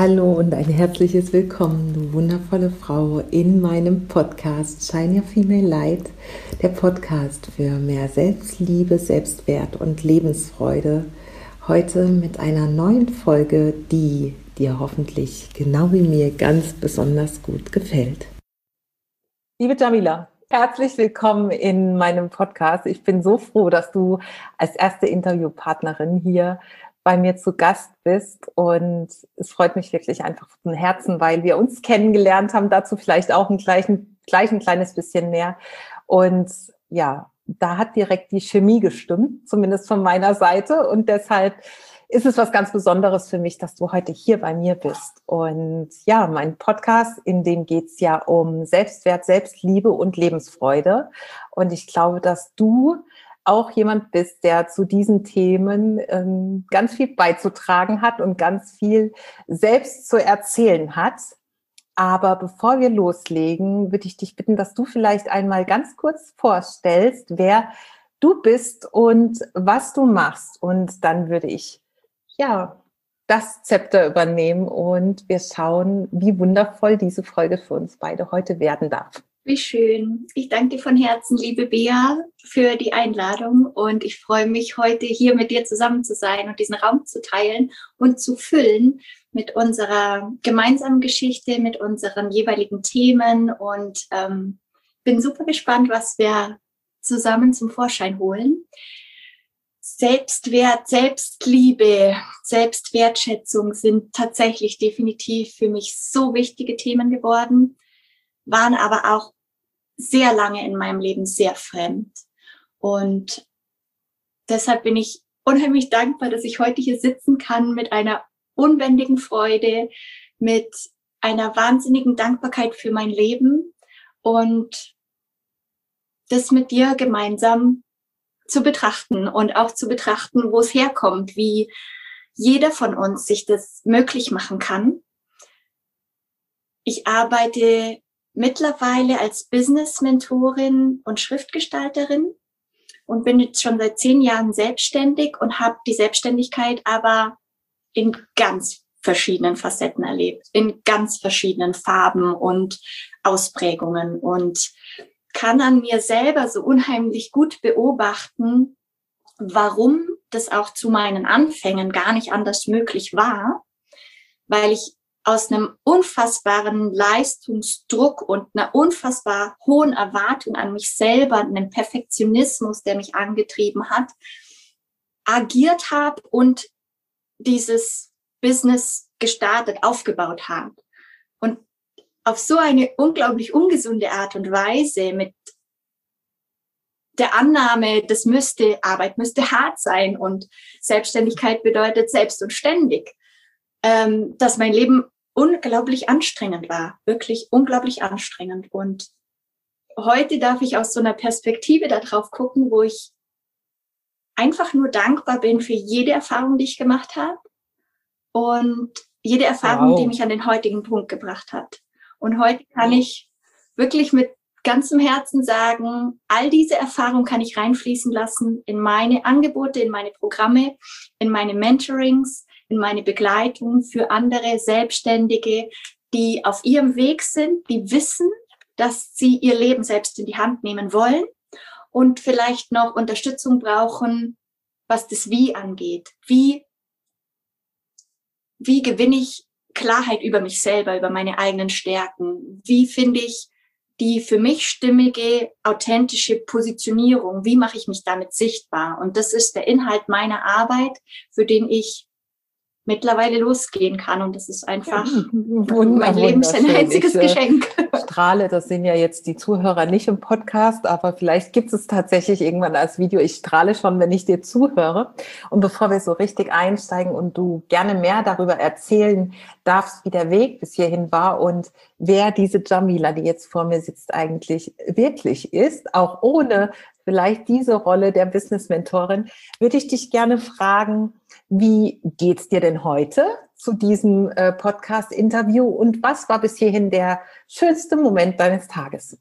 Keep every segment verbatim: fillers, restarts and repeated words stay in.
Hallo und ein herzliches Willkommen, du wundervolle Frau, in meinem Podcast Shine Your Female Light, der Podcast für mehr Selbstliebe, Selbstwert und Lebensfreude. Heute mit einer neuen Folge, die dir hoffentlich genau wie mir ganz besonders gut gefällt. Liebe Jamila, herzlich willkommen in meinem Podcast. Ich bin so froh, dass du als erste Interviewpartnerin hier bei mir zu Gast bist, und es freut mich wirklich einfach von Herzen, weil wir uns kennengelernt haben, dazu vielleicht auch ein, gleich, gleich ein kleines bisschen mehr. Und ja, da hat direkt die Chemie gestimmt, zumindest von meiner Seite, und deshalb ist es was ganz Besonderes für mich, dass du heute hier bei mir bist. Und ja, mein Podcast, in dem geht es ja um Selbstwert, Selbstliebe und Lebensfreude. Und ich glaube, dass du auch jemand bist, der zu diesen Themen ähm, ganz viel beizutragen hat und ganz viel selbst zu erzählen hat. Aber bevor wir loslegen, würde ich dich bitten, dass du vielleicht einmal ganz kurz vorstellst, wer du bist und was du machst. Und dann würde ich ja das Zepter übernehmen und wir schauen, wie wundervoll diese Folge für uns beide heute werden darf. Wie schön. Ich danke dir von Herzen, liebe Bea, für die Einladung, und ich freue mich, heute hier mit dir zusammen zu sein und diesen Raum zu teilen und zu füllen mit unserer gemeinsamen Geschichte, mit unseren jeweiligen Themen, und ähm, bin super gespannt, was wir zusammen zum Vorschein holen. Selbstwert, Selbstliebe, Selbstwertschätzung sind tatsächlich definitiv für mich so wichtige Themen geworden, waren aber auch sehr lange in meinem Leben sehr fremd. Und deshalb bin ich unheimlich dankbar, dass ich heute hier sitzen kann mit einer unbändigen Freude, mit einer wahnsinnigen Dankbarkeit für mein Leben und das mit dir gemeinsam zu betrachten und auch zu betrachten, wo es herkommt, wie jeder von uns sich das möglich machen kann. Ich arbeite mittlerweile als Business-Mentorin und Schriftgestalterin und bin jetzt schon seit zehn Jahren selbstständig und habe die Selbstständigkeit aber in ganz verschiedenen Facetten erlebt, in ganz verschiedenen Farben und Ausprägungen, und kann an mir selber so unheimlich gut beobachten, warum das auch zu meinen Anfängen gar nicht anders möglich war, weil ich aus einem unfassbaren Leistungsdruck und einer unfassbar hohen Erwartung an mich selber, einem Perfektionismus, der mich angetrieben hat, agiert habe und dieses Business gestartet, aufgebaut habe. Und auf so eine unglaublich ungesunde Art und Weise, mit der Annahme, das müsste, Arbeit müsste hart sein und Selbstständigkeit bedeutet selbst und ständig, ähm, dass mein Leben unglaublich anstrengend war, wirklich unglaublich anstrengend. Und heute darf ich aus so einer Perspektive darauf gucken, wo ich einfach nur dankbar bin für jede Erfahrung, die ich gemacht habe, und jede Erfahrung, wow, die mich an den heutigen Punkt gebracht hat. Und heute kann ich wirklich mit ganzem Herzen sagen, all diese Erfahrungen kann ich reinfließen lassen in meine Angebote, in meine Programme, in meine Mentorings, in meine Begleitung für andere Selbstständige, die auf ihrem Weg sind, die wissen, dass sie ihr Leben selbst in die Hand nehmen wollen und vielleicht noch Unterstützung brauchen, was das Wie angeht. Wie, wie gewinne ich Klarheit über mich selber, über meine eigenen Stärken? Wie finde ich die für mich stimmige, authentische Positionierung? Wie mache ich mich damit sichtbar? Und das ist der Inhalt meiner Arbeit, für den ich mittlerweile losgehen kann, und das ist einfach ja, Wunder, mein Leben ist ein einziges ich, Geschenk. Strahle, das sehen ja jetzt die Zuhörer nicht im Podcast, aber vielleicht gibt es tatsächlich irgendwann als Video. Ich strahle schon, wenn ich dir zuhöre. Und bevor wir so richtig einsteigen und du gerne mehr darüber erzählen darfst, wie der Weg bis hierhin war und wer diese Jamila, die jetzt vor mir sitzt, eigentlich wirklich ist, auch ohne vielleicht diese Rolle der Business-Mentorin, würde ich dich gerne fragen, wie geht's dir denn heute zu diesem äh, Podcast-Interview, und was war bis hierhin der schönste Moment deines Tages?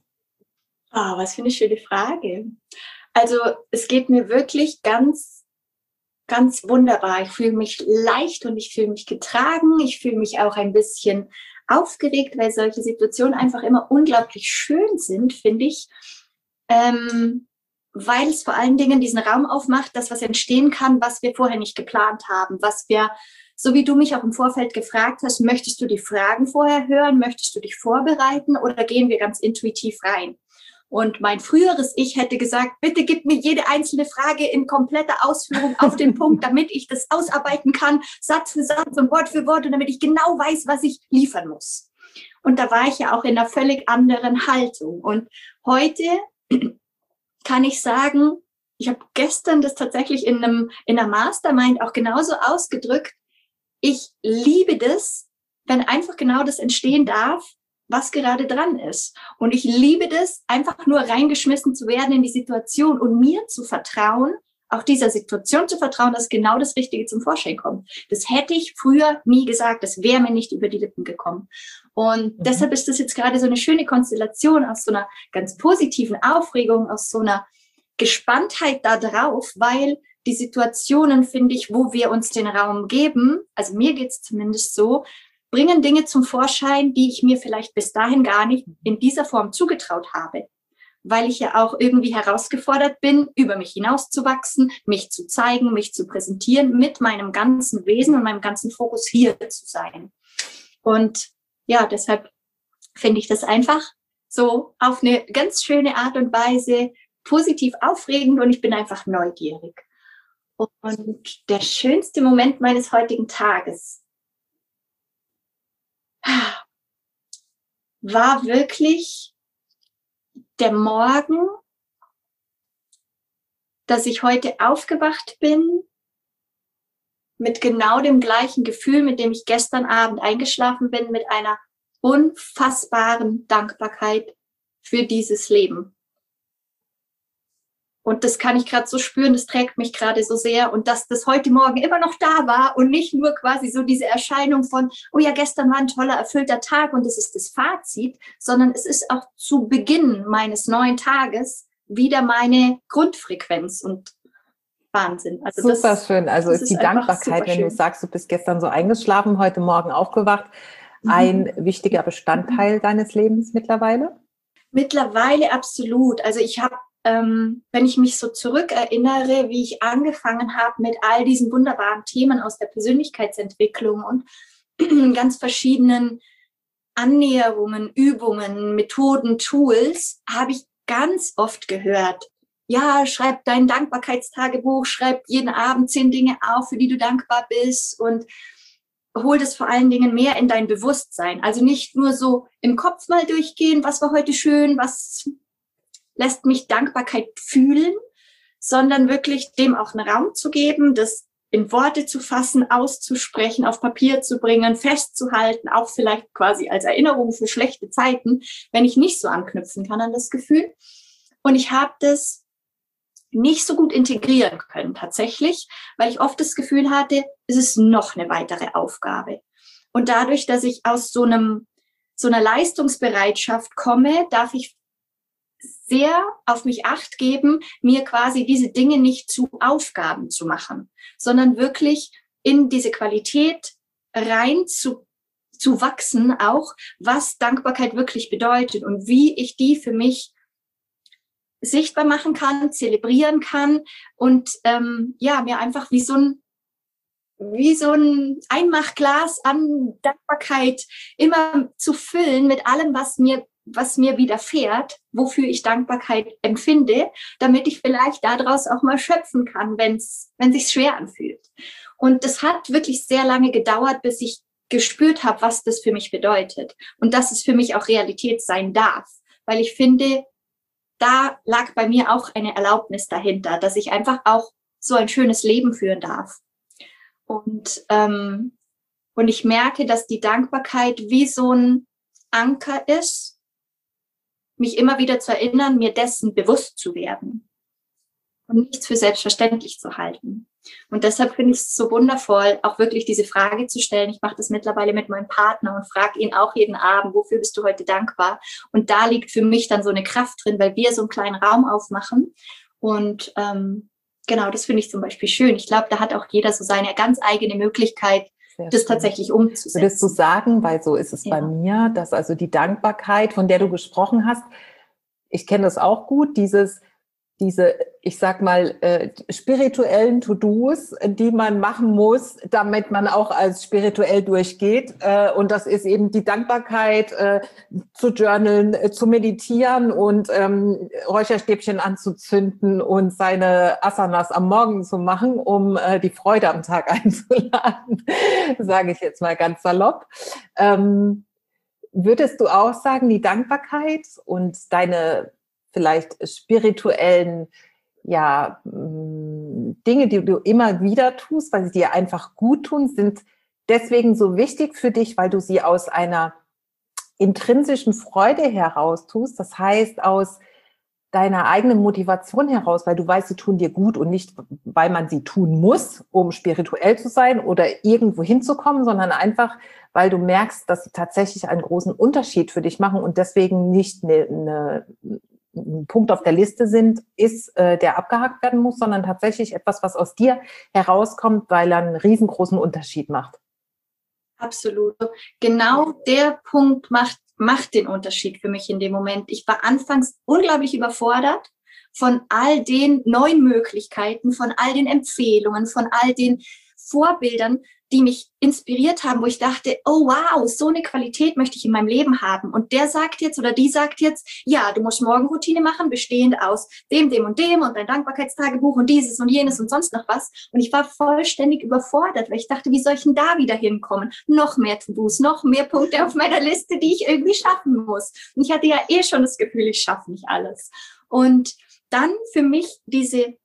Ah, oh, was für eine schöne Frage. Also es geht mir wirklich ganz ganz wunderbar. Ich fühle mich leicht und ich fühle mich getragen. Ich fühle mich auch ein bisschen aufgeregt, weil solche Situationen einfach immer unglaublich schön sind, finde ich. Ähm, weil es vor allen Dingen diesen Raum aufmacht, dass was entstehen kann, was wir vorher nicht geplant haben, was wir, so wie du mich auch im Vorfeld gefragt hast, möchtest du die Fragen vorher hören, möchtest du dich vorbereiten oder gehen wir ganz intuitiv rein? Und mein früheres Ich hätte gesagt, bitte gib mir jede einzelne Frage in kompletter Ausführung auf den Punkt, damit ich das ausarbeiten kann, Satz für Satz und Wort für Wort und damit ich genau weiß, was ich liefern muss. Und da war ich ja auch in einer völlig anderen Haltung. Und heute kann ich sagen, ich habe gestern das tatsächlich in einem in einer Mastermind auch genauso ausgedrückt. Ich liebe das, wenn einfach genau das entstehen darf, was gerade dran ist. Und ich liebe das, einfach nur reingeschmissen zu werden in die Situation und mir zu vertrauen, auch dieser Situation zu vertrauen, dass genau das Richtige zum Vorschein kommt. Das hätte ich früher nie gesagt, das wäre mir nicht über die Lippen gekommen. Und mhm. deshalb ist das jetzt gerade so eine schöne Konstellation aus so einer ganz positiven Aufregung, aus so einer Gespanntheit da drauf, weil die Situationen, finde ich, wo wir uns den Raum geben, also mir geht es zumindest so, bringen Dinge zum Vorschein, die ich mir vielleicht bis dahin gar nicht in dieser Form zugetraut habe, weil ich ja auch irgendwie herausgefordert bin, über mich hinauszuwachsen, mich zu zeigen, mich zu präsentieren, mit meinem ganzen Wesen und meinem ganzen Fokus hier zu sein. Und ja, deshalb finde ich das einfach so auf eine ganz schöne Art und Weise positiv aufregend und ich bin einfach neugierig. Und der schönste Moment meines heutigen Tages war wirklich der Morgen, dass ich heute aufgewacht bin mit genau dem gleichen Gefühl, mit dem ich gestern Abend eingeschlafen bin, mit einer unfassbaren Dankbarkeit für dieses Leben. Und das kann ich gerade so spüren, das trägt mich gerade so sehr. Und dass das heute Morgen immer noch da war und nicht nur quasi so diese Erscheinung von, oh ja, gestern war ein toller, erfüllter Tag und das ist das Fazit, sondern es ist auch zu Beginn meines neuen Tages wieder meine Grundfrequenz und Wahnsinn. Also super das, schön. Also ist die Dankbarkeit, wenn du sagst, du bist gestern so eingeschlafen, heute Morgen aufgewacht, mhm. ein wichtiger Bestandteil mhm. deines Lebens mittlerweile? Mittlerweile absolut. Also ich habe Ähm, wenn ich mich so zurückerinnere, wie ich angefangen habe mit all diesen wunderbaren Themen aus der Persönlichkeitsentwicklung und ganz verschiedenen Annäherungen, Übungen, Methoden, Tools, habe ich ganz oft gehört, ja, schreib dein Dankbarkeitstagebuch, schreib jeden Abend zehn Dinge auf, für die du dankbar bist und hol das vor allen Dingen mehr in dein Bewusstsein. Also nicht nur so im Kopf mal durchgehen, was war heute schön, was lässt mich Dankbarkeit fühlen, sondern wirklich dem auch einen Raum zu geben, das in Worte zu fassen, auszusprechen, auf Papier zu bringen, festzuhalten, auch vielleicht quasi als Erinnerung für schlechte Zeiten, wenn ich nicht so anknüpfen kann an das Gefühl. Und ich habe das nicht so gut integrieren können tatsächlich, weil ich oft das Gefühl hatte, es ist noch eine weitere Aufgabe. Und dadurch, dass ich aus so einem so einer Leistungsbereitschaft komme, darf ich sehr auf mich Acht geben, mir quasi diese Dinge nicht zu Aufgaben zu machen, sondern wirklich in diese Qualität rein zu, zu wachsen, auch was Dankbarkeit wirklich bedeutet und wie ich die für mich sichtbar machen kann, zelebrieren kann und ähm, ja, mir einfach wie so ein wie so ein Einmachglas an Dankbarkeit immer zu füllen mit allem, was mir was mir widerfährt, wofür ich Dankbarkeit empfinde, damit ich vielleicht daraus auch mal schöpfen kann, wenn es wenn sich's schwer anfühlt. Und das hat wirklich sehr lange gedauert, bis ich gespürt habe, was das für mich bedeutet und dass es für mich auch Realität sein darf, weil ich finde, da lag bei mir auch eine Erlaubnis dahinter, dass ich einfach auch so ein schönes Leben führen darf. Und ähm, und ich merke, dass die Dankbarkeit wie so ein Anker ist, mich immer wieder zu erinnern, mir dessen bewusst zu werden und nichts für selbstverständlich zu halten. Und deshalb finde ich es so wundervoll, auch wirklich diese Frage zu stellen. Ich mache das mittlerweile mit meinem Partner und frage ihn auch jeden Abend, wofür bist du heute dankbar? Und da liegt für mich dann so eine Kraft drin, weil wir so einen kleinen Raum aufmachen und ähm, genau, das finde ich zum Beispiel schön. Ich glaube, da hat auch jeder so seine ganz eigene Möglichkeit, Sehr das schön. tatsächlich umzusetzen. Würdest du sagen, weil so ist es ja. bei mir, dass also die Dankbarkeit, von der du gesprochen hast, ich kenne das auch gut, dieses diese, ich sag mal, äh, spirituellen To-Dos, die man machen muss, damit man auch als spirituell durchgeht. Äh, und das ist eben die Dankbarkeit, äh, zu journalen, äh, zu meditieren und ähm, Räucherstäbchen anzuzünden und seine Asanas am Morgen zu machen, um äh, die Freude am Tag einzuladen, sage ich jetzt mal ganz salopp. Ähm, würdest du auch sagen, die Dankbarkeit und deine vielleicht spirituellen, ja, Dinge, die du immer wieder tust, weil sie dir einfach gut tun, sind deswegen so wichtig für dich, weil du sie aus einer intrinsischen Freude heraus tust. Das heißt, aus deiner eigenen Motivation heraus, weil du weißt, sie tun dir gut und nicht, weil man sie tun muss, um spirituell zu sein oder irgendwo hinzukommen, sondern einfach, weil du merkst, dass sie tatsächlich einen großen Unterschied für dich machen und deswegen nicht eine, eine ein Punkt auf der Liste sind, ist, äh, der abgehakt werden muss, sondern tatsächlich etwas, was aus dir herauskommt, weil er einen riesengroßen Unterschied macht. Absolut. Genau der Punkt macht, macht den Unterschied für mich in dem Moment. Ich war anfangs unglaublich überfordert von all den neuen Möglichkeiten, von all den Empfehlungen, von all den Vorbildern, die mich inspiriert haben, wo ich dachte, oh wow, so eine Qualität möchte ich in meinem Leben haben. Und der sagt jetzt oder die sagt jetzt, ja, du musst Morgenroutine machen, bestehend aus dem, dem und dem und dein Dankbarkeitstagebuch und dieses und jenes und sonst noch was. Und ich war vollständig überfordert, weil ich dachte, wie soll ich denn da wieder hinkommen? Noch mehr To-Dos, noch mehr Punkte auf meiner Liste, die ich irgendwie schaffen muss. Und ich hatte ja eh schon das Gefühl, ich schaffe nicht alles. Und dann für mich diese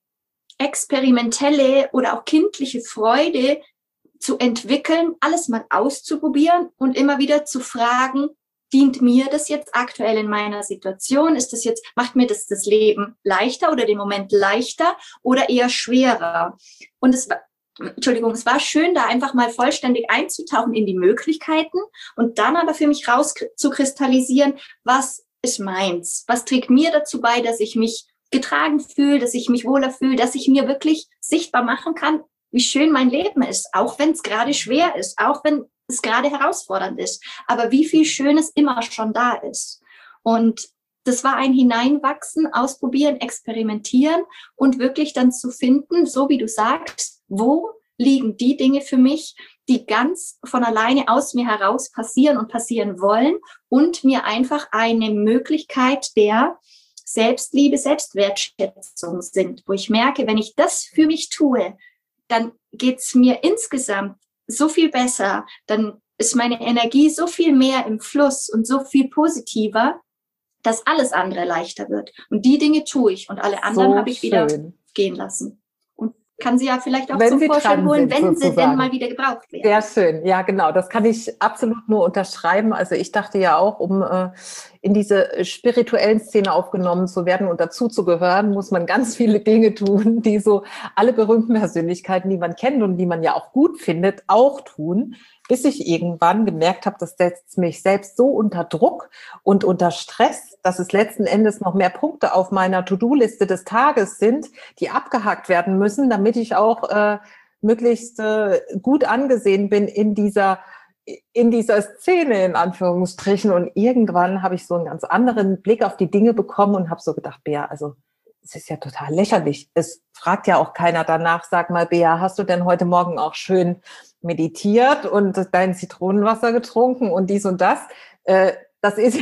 experimentelle oder auch kindliche Freude zu entwickeln, alles mal auszuprobieren und immer wieder zu fragen, dient mir das jetzt aktuell in meiner Situation? Ist das jetzt, macht mir das das Leben leichter oder den Moment leichter oder eher schwerer? Und es war, Entschuldigung, es war schön, da einfach mal vollständig einzutauchen in die Möglichkeiten und dann aber für mich raus zu kristallisieren, was ist meins? Was trägt mir dazu bei, dass ich mich getragen fühle, dass ich mich wohler fühle, dass ich mir wirklich sichtbar machen kann, wie schön mein Leben ist, auch wenn es gerade schwer ist, auch wenn es gerade herausfordernd ist, aber wie viel Schönes immer schon da ist. Und das war ein Hineinwachsen, ausprobieren, experimentieren und wirklich dann zu finden, so wie du sagst, wo liegen die Dinge für mich, die ganz von alleine aus mir heraus passieren und passieren wollen und mir einfach eine Möglichkeit der Selbstliebe, Selbstwertschätzung sind, wo ich merke, wenn ich das für mich tue, dann geht's mir insgesamt so viel besser, dann ist meine Energie so viel mehr im Fluss und so viel positiver, dass alles andere leichter wird. Und die Dinge tue ich und alle anderen so habe ich wieder schön. Gehen lassen. Und kann sie ja vielleicht auch wenn zum Vorschein holen, wenn sozusagen. Sie denn mal wieder gebraucht werden. Sehr schön, ja genau, das kann ich absolut nur unterschreiben. Also ich dachte ja auch, um äh, in diese spirituellen Szene aufgenommen zu werden und dazu zu gehören, muss man ganz viele Dinge tun, die so alle berühmten Persönlichkeiten, die man kennt und die man ja auch gut findet, auch tun, bis ich irgendwann gemerkt habe, das setzt mich selbst so unter Druck und unter Stress, dass es letzten Endes noch mehr Punkte auf meiner To-Do-Liste des Tages sind, die abgehakt werden müssen, damit ich auch äh, möglichst äh, gut angesehen bin in dieser in dieser Szene, in Anführungsstrichen. Und irgendwann habe ich so einen ganz anderen Blick auf die Dinge bekommen und habe so gedacht, Bea, also es ist ja total lächerlich. Es fragt ja auch keiner danach, sag mal, Bea, hast du denn heute Morgen auch schön meditiert und dein Zitronenwasser getrunken und dies und das? Äh, das ist,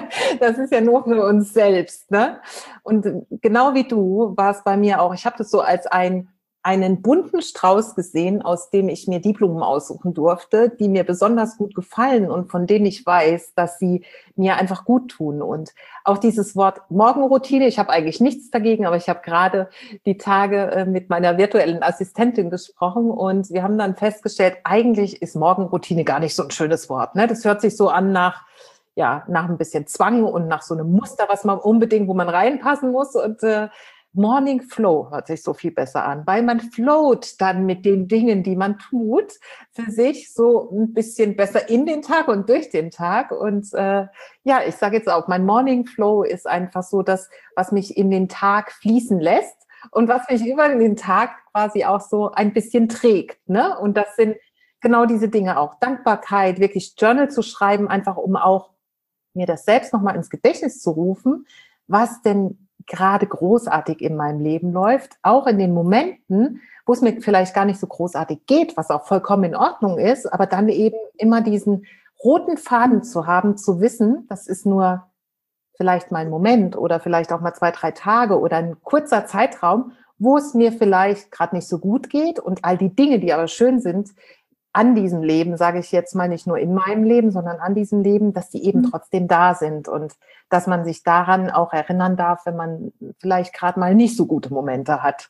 das ist ja nur für uns selbst, ne? Und genau wie du war es bei mir auch. Ich habe das so als ein einen bunten Strauß gesehen, aus dem ich mir die Blumen aussuchen durfte, die mir besonders gut gefallen und von denen ich weiß, dass sie mir einfach gut tun. Und auch dieses Wort Morgenroutine, ich habe eigentlich nichts dagegen, aber ich habe gerade die Tage mit meiner virtuellen Assistentin gesprochen und wir haben dann festgestellt, eigentlich ist Morgenroutine gar nicht so ein schönes Wort, ne? Das hört sich so an nach ja, nach ein bisschen Zwang und nach so einem Muster, was man unbedingt, wo man reinpassen muss und äh, Morning Flow hört sich so viel besser an, weil man float dann mit den Dingen, die man tut, für sich so ein bisschen besser in den Tag und durch den Tag. Und äh, ja, ich sage jetzt auch, mein Morning Flow ist einfach so das, was mich in den Tag fließen lässt und was mich über den Tag quasi auch so ein bisschen trägt, ne? Und das sind genau diese Dinge auch. Dankbarkeit, wirklich Journal zu schreiben, einfach um auch mir das selbst nochmal ins Gedächtnis zu rufen, was denn gerade großartig in meinem Leben läuft, auch in den Momenten, wo es mir vielleicht gar nicht so großartig geht, was auch vollkommen in Ordnung ist, aber dann eben immer diesen roten Faden zu haben, zu wissen, das ist nur vielleicht mal ein Moment oder vielleicht auch mal zwei, drei Tage oder ein kurzer Zeitraum, wo es mir vielleicht gerade nicht so gut geht und all die Dinge, die aber schön sind, an diesem Leben, sage ich jetzt mal, nicht nur in meinem Leben, sondern an diesem Leben, dass die eben trotzdem da sind und dass man sich daran auch erinnern darf, wenn man vielleicht gerade mal nicht so gute Momente hat.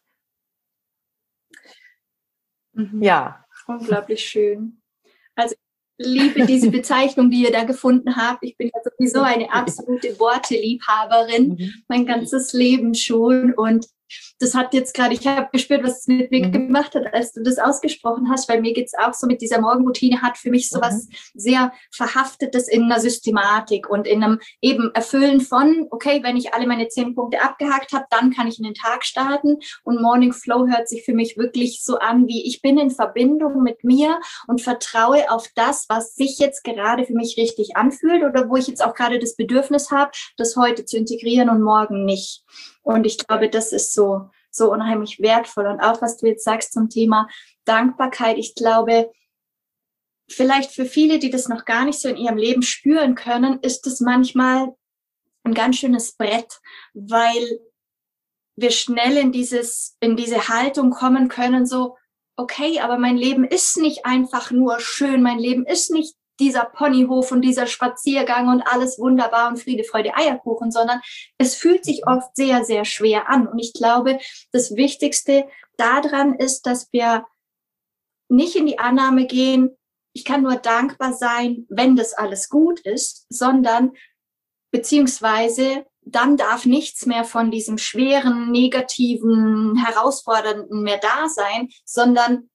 Mhm. Ja. Unglaublich schön. Also ich liebe diese Bezeichnung, die ihr da gefunden habt. Ich bin ja sowieso eine absolute Worteliebhaberin, mhm. mein ganzes Leben schon, und das hat jetzt gerade, ich habe gespürt, was es mit mir mhm. gemacht hat, als du das ausgesprochen hast, weil mir geht es auch so mit dieser Morgenroutine, hat für mich so was mhm. sehr Verhaftetes in einer Systematik und in einem eben Erfüllen von, okay, wenn ich alle meine zehn Punkte abgehakt habe, dann kann ich in den Tag starten, und Morning Flow hört sich für mich wirklich so an, wie ich bin in Verbindung mit mir und vertraue auf das, was sich jetzt gerade für mich richtig anfühlt oder wo ich jetzt auch gerade das Bedürfnis habe, das heute zu integrieren und morgen nicht. Und ich glaube, das ist so, so unheimlich wertvoll. Und auch, was du jetzt sagst zum Thema Dankbarkeit, ich glaube, vielleicht für viele, die das noch gar nicht so in ihrem Leben spüren können, ist es manchmal ein ganz schönes Brett, weil wir schnell in dieses, in diese Haltung kommen können, so, okay, aber mein Leben ist nicht einfach nur schön, mein Leben ist nicht dieser Ponyhof und dieser Spaziergang und alles wunderbar und Friede, Freude, Eierkuchen, sondern es fühlt sich oft sehr, sehr schwer an. Und ich glaube, das Wichtigste daran ist, dass wir nicht in die Annahme gehen, ich kann nur dankbar sein, wenn das alles gut ist, sondern beziehungsweise dann darf nichts mehr von diesem schweren, negativen, herausfordernden mehr da sein, sondern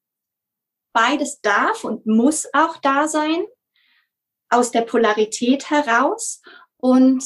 beides darf und muss auch da sein, aus der Polarität heraus. Und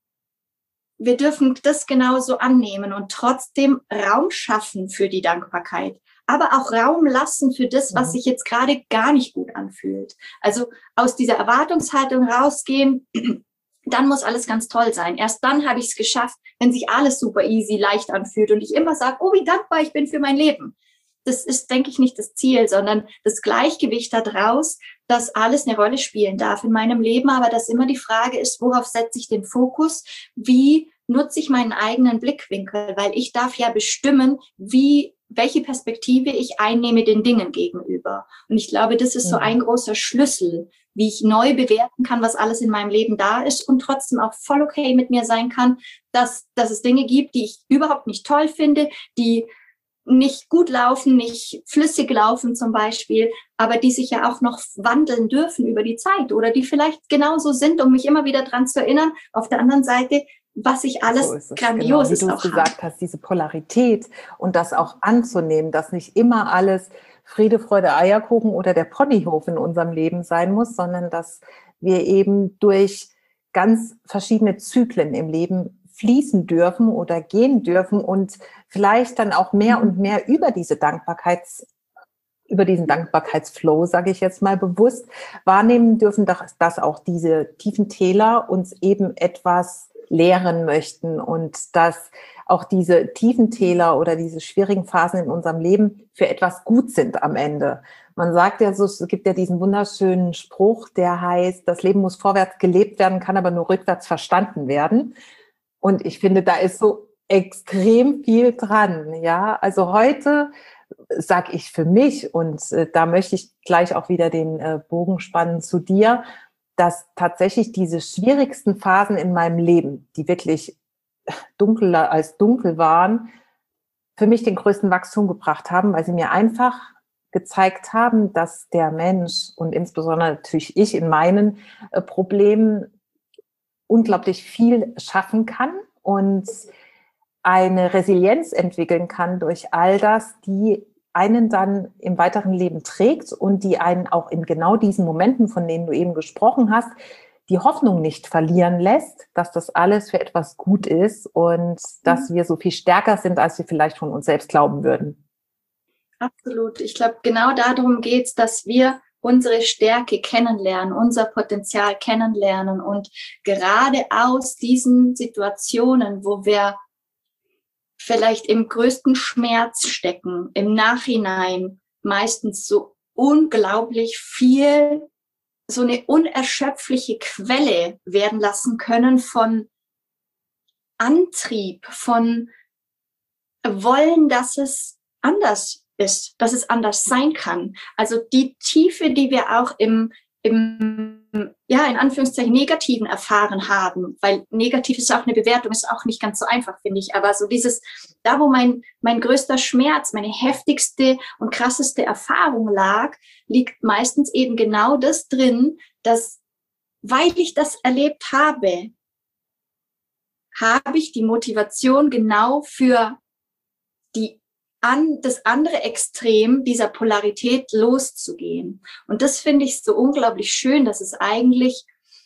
wir dürfen das genauso annehmen und trotzdem Raum schaffen für die Dankbarkeit, aber auch Raum lassen für das, was sich jetzt gerade gar nicht gut anfühlt. Also aus dieser Erwartungshaltung rausgehen, dann muss alles ganz toll sein. Erst dann habe ich es geschafft, wenn sich alles super easy, leicht anfühlt und ich immer sage, oh, wie dankbar ich bin für mein Leben. Das ist, denke ich, nicht das Ziel, sondern das Gleichgewicht daraus, dass alles eine Rolle spielen darf in meinem Leben, aber dass immer die Frage ist, worauf setze ich den Fokus? Wie nutze ich meinen eigenen Blickwinkel? Weil ich darf ja bestimmen, wie, welche Perspektive ich einnehme den Dingen gegenüber. Und ich glaube, das ist so ein großer Schlüssel, wie ich neu bewerten kann, was alles in meinem Leben da ist und trotzdem auch voll okay mit mir sein kann, dass, dass es Dinge gibt, die ich überhaupt nicht toll finde, die nicht gut laufen, nicht flüssig laufen zum Beispiel, aber die sich ja auch noch wandeln dürfen über die Zeit oder die vielleicht genauso sind, um mich immer wieder dran zu erinnern. Auf der anderen Seite, was ich alles so ist es, Grandioses genau, wie du es gesagt hast, diese Polarität und das auch anzunehmen, dass nicht immer alles Friede, Freude, Eierkuchen oder der Ponyhof in unserem Leben sein muss, sondern dass wir eben durch ganz verschiedene Zyklen im Leben fließen dürfen oder gehen dürfen und vielleicht dann auch mehr und mehr über diese Dankbarkeits, über diesen Dankbarkeitsflow, sage ich jetzt mal bewusst, wahrnehmen dürfen, dass, dass auch diese tiefen Täler uns eben etwas lehren möchten und dass auch diese tiefen Täler oder diese schwierigen Phasen in unserem Leben für etwas gut sind am Ende. Man sagt ja so, es gibt ja diesen wunderschönen Spruch, der heißt, das Leben muss vorwärts gelebt werden, kann aber nur rückwärts verstanden werden. Und ich finde, da ist so extrem viel dran, ja. Also heute sage ich für mich, und äh, da möchte ich gleich auch wieder den äh, Bogen spannen zu dir, dass tatsächlich diese schwierigsten Phasen in meinem Leben, die wirklich dunkler als dunkel waren, für mich den größten Wachstum gebracht haben, weil sie mir einfach gezeigt haben, dass der Mensch und insbesondere natürlich ich in meinen äh, Problemen unglaublich viel schaffen kann und eine Resilienz entwickeln kann durch all das, die einen dann im weiteren Leben trägt und die einen auch in genau diesen Momenten, von denen du eben gesprochen hast, die Hoffnung nicht verlieren lässt, dass das alles für etwas gut ist und dass wir so viel stärker sind, als wir vielleicht von uns selbst glauben würden. Absolut. Ich glaube, genau darum geht es, dass wir unsere Stärke kennenlernen, unser Potenzial kennenlernen und gerade aus diesen Situationen, wo wir vielleicht im größten Schmerz stecken, im Nachhinein meistens so unglaublich viel, so eine unerschöpfliche Quelle werden lassen können von Antrieb, von Wollen, dass es anders ist, dass es anders sein kann. Also die Tiefe, die wir auch im, im ja, in Anführungszeichen Negativen erfahren haben, weil negativ ist auch eine Bewertung, ist auch nicht ganz so einfach, finde ich, aber so dieses, da wo mein, mein größter Schmerz, meine heftigste und krasseste Erfahrung lag, liegt meistens eben genau das drin, dass, weil ich das erlebt habe, habe ich die Motivation genau für die an das andere Extrem dieser Polarität loszugehen. Und das finde ich so unglaublich schön, dass es eigentlich,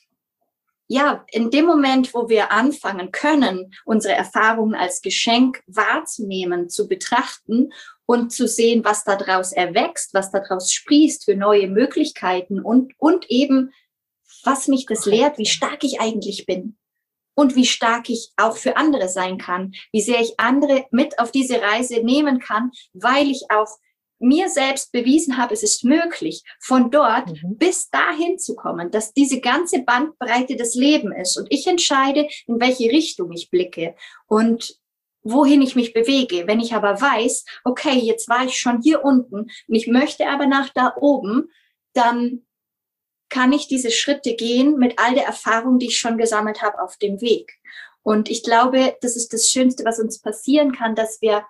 ja, in dem Moment, wo wir anfangen können, unsere Erfahrungen als Geschenk wahrzunehmen, zu betrachten und zu sehen, was daraus erwächst, was daraus sprießt für neue Möglichkeiten und, und eben, was mich das lehrt, wie stark ich eigentlich bin. Und wie stark ich auch für andere sein kann, wie sehr ich andere mit auf diese Reise nehmen kann, weil ich auch mir selbst bewiesen habe, es ist möglich, von dort mhm. bis dahin zu kommen, dass diese ganze Bandbreite des Lebens ist. Und ich entscheide, in welche Richtung ich blicke und wohin ich mich bewege. Wenn ich aber weiß, okay, jetzt war ich schon hier unten und ich möchte aber nach da oben, dann kann ich diese Schritte gehen mit all der Erfahrung, die ich schon gesammelt habe auf dem Weg. Und ich glaube, das ist das Schönste, was uns passieren kann, dass wir,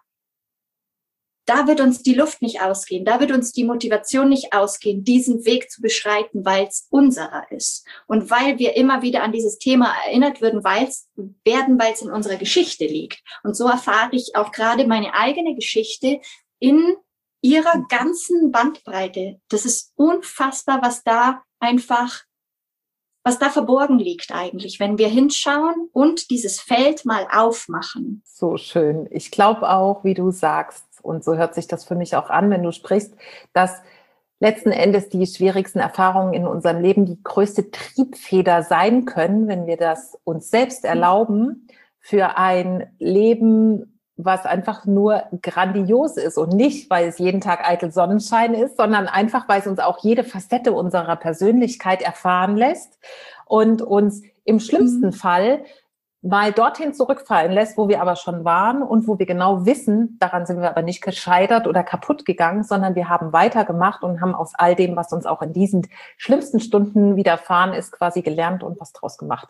da wird uns die Luft nicht ausgehen, da wird uns die Motivation nicht ausgehen, diesen Weg zu beschreiten, weil es unserer ist. Und weil wir immer wieder an dieses Thema erinnert würden, weil es werden, weil es in unserer Geschichte liegt. Und so erfahre ich auch gerade meine eigene Geschichte in ihrer ganzen Bandbreite. Das ist unfassbar, was da einfach, was da verborgen liegt eigentlich, wenn wir hinschauen und dieses Feld mal aufmachen. So schön. Ich glaube auch, wie du sagst, und so hört sich das für mich auch an, wenn du sprichst, dass letzten Endes die schwierigsten Erfahrungen in unserem Leben die größte Triebfeder sein können, wenn wir das uns selbst erlauben, für ein Leben, was einfach nur grandios ist und nicht, weil es jeden Tag eitel Sonnenschein ist, sondern einfach, weil es uns auch jede Facette unserer Persönlichkeit erfahren lässt und uns im schlimmsten mhm. Fall mal dorthin zurückfallen lässt, wo wir aber schon waren und wo wir genau wissen, daran sind wir aber nicht gescheitert oder kaputt gegangen, sondern wir haben weitergemacht und haben aus all dem, was uns auch in diesen schlimmsten Stunden widerfahren ist, quasi gelernt und was draus gemacht.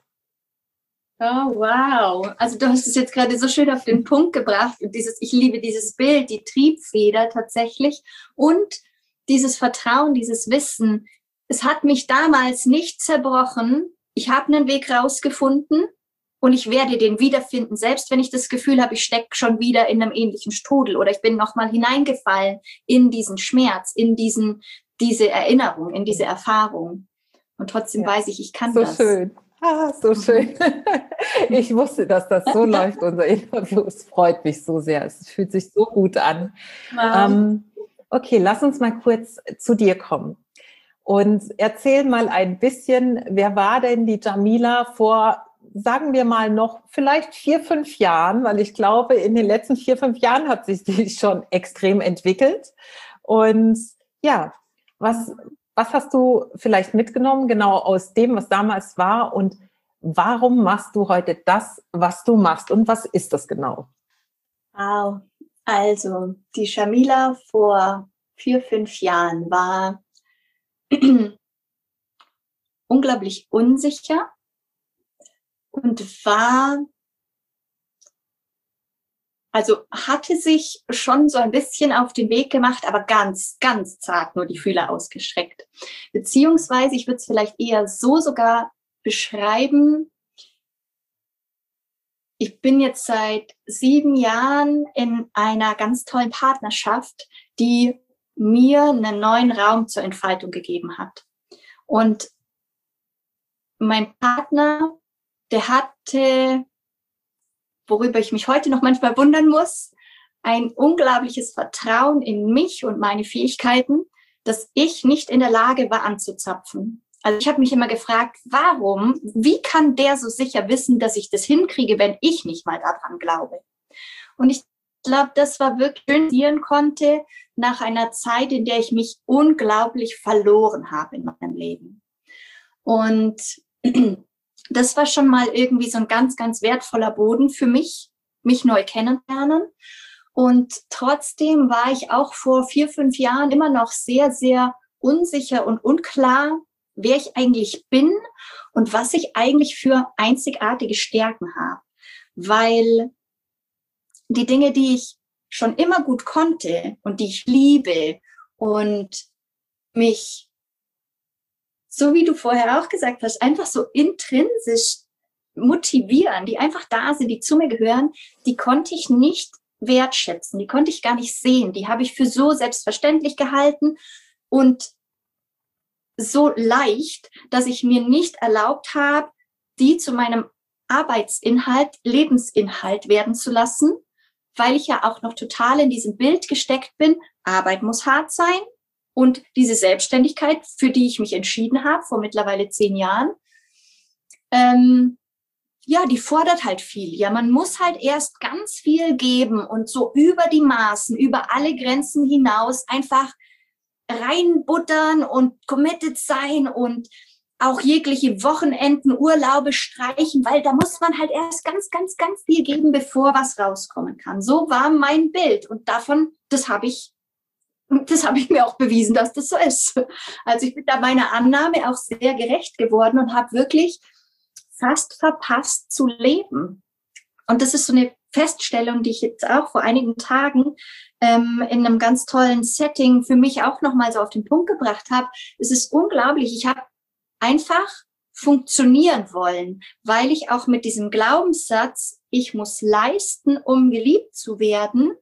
Oh, wow. Also du hast es jetzt gerade so schön auf den Punkt gebracht. Und dieses, ich liebe dieses Bild, die Triebfeder tatsächlich und dieses Vertrauen, dieses Wissen. Es hat mich damals nicht zerbrochen. Ich habe einen Weg rausgefunden und ich werde den wiederfinden, selbst wenn ich das Gefühl habe, ich stecke schon wieder in einem ähnlichen Strudel oder ich bin nochmal hineingefallen in diesen Schmerz, in diesen, diese Erinnerung, in diese Erfahrung. Und trotzdem ja. weiß ich, ich kann so das. So schön. Ah, so schön. Ich wusste, dass das so läuft, unser Interview. Es freut mich so sehr. Es fühlt sich so gut an. Wow. Ähm, okay, lass uns mal kurz zu dir kommen. Und erzähl mal ein bisschen, wer war denn die Jamila vor, sagen wir mal noch, vielleicht vier, fünf Jahren? Weil ich glaube, in den letzten vier, fünf Jahren hat sich die schon extrem entwickelt. Und ja, was... Was hast du vielleicht mitgenommen, genau aus dem, was damals war? Und warum machst du heute das, was du machst? Und was ist das genau? Wow. Also, die Jamila vor vier, fünf Jahren war unglaublich unsicher und war, also hatte sich schon so ein bisschen auf den Weg gemacht, aber ganz, ganz zart nur die Fühler ausgestreckt. Beziehungsweise, ich würde es vielleicht eher so sogar beschreiben, ich bin jetzt seit sieben Jahren in einer ganz tollen Partnerschaft, die mir einen neuen Raum zur Entfaltung gegeben hat. Und mein Partner, der hatte, worüber ich mich heute noch manchmal wundern muss, ein unglaubliches Vertrauen in mich und meine Fähigkeiten, dass ich nicht in der Lage war anzuzapfen. Also ich habe mich immer gefragt, warum, wie kann der so sicher wissen, dass ich das hinkriege, wenn ich nicht mal daran glaube? Und ich glaube, das war wirklich schön passieren konnte nach einer Zeit, in der ich mich unglaublich verloren habe in meinem Leben. Und das war schon mal irgendwie so ein ganz, ganz wertvoller Boden für mich, mich neu kennenlernen. Und trotzdem war ich auch vor vier, fünf Jahren immer noch sehr, sehr unsicher und unklar, wer ich eigentlich bin und was ich eigentlich für einzigartige Stärken habe. Weil die Dinge, die ich schon immer gut konnte und die ich liebe und mich, so wie du vorher auch gesagt hast, einfach so intrinsisch motivieren, die einfach da sind, die zu mir gehören, die konnte ich nicht wertschätzen, die konnte ich gar nicht sehen, die habe ich für so selbstverständlich gehalten und so leicht, dass ich mir nicht erlaubt habe, die zu meinem Arbeitsinhalt, Lebensinhalt werden zu lassen, weil ich ja auch noch total in diesem Bild gesteckt bin, Arbeit muss hart sein und diese Selbstständigkeit, für die ich mich entschieden habe, vor mittlerweile zehn Jahren, ähm, ja, die fordert halt viel. Ja, man muss halt erst ganz viel geben und so über die Maßen, über alle Grenzen hinaus einfach reinbuttern und committed sein und auch jegliche Wochenenden, Urlaube streichen, weil da muss man halt erst ganz, ganz, ganz viel geben, bevor was rauskommen kann. So war mein Bild und davon, das habe ich, das habe ich mir auch bewiesen, dass das so ist. Also ich bin da meiner Annahme auch sehr gerecht geworden und habe wirklich fast verpasst zu leben. Und das ist so eine Feststellung, die ich jetzt auch vor einigen Tagen ähm, in einem ganz tollen Setting für mich auch nochmal so auf den Punkt gebracht habe. Es ist unglaublich. Ich habe einfach funktionieren wollen, weil ich auch mit diesem Glaubenssatz, ich muss leisten, um geliebt zu werden,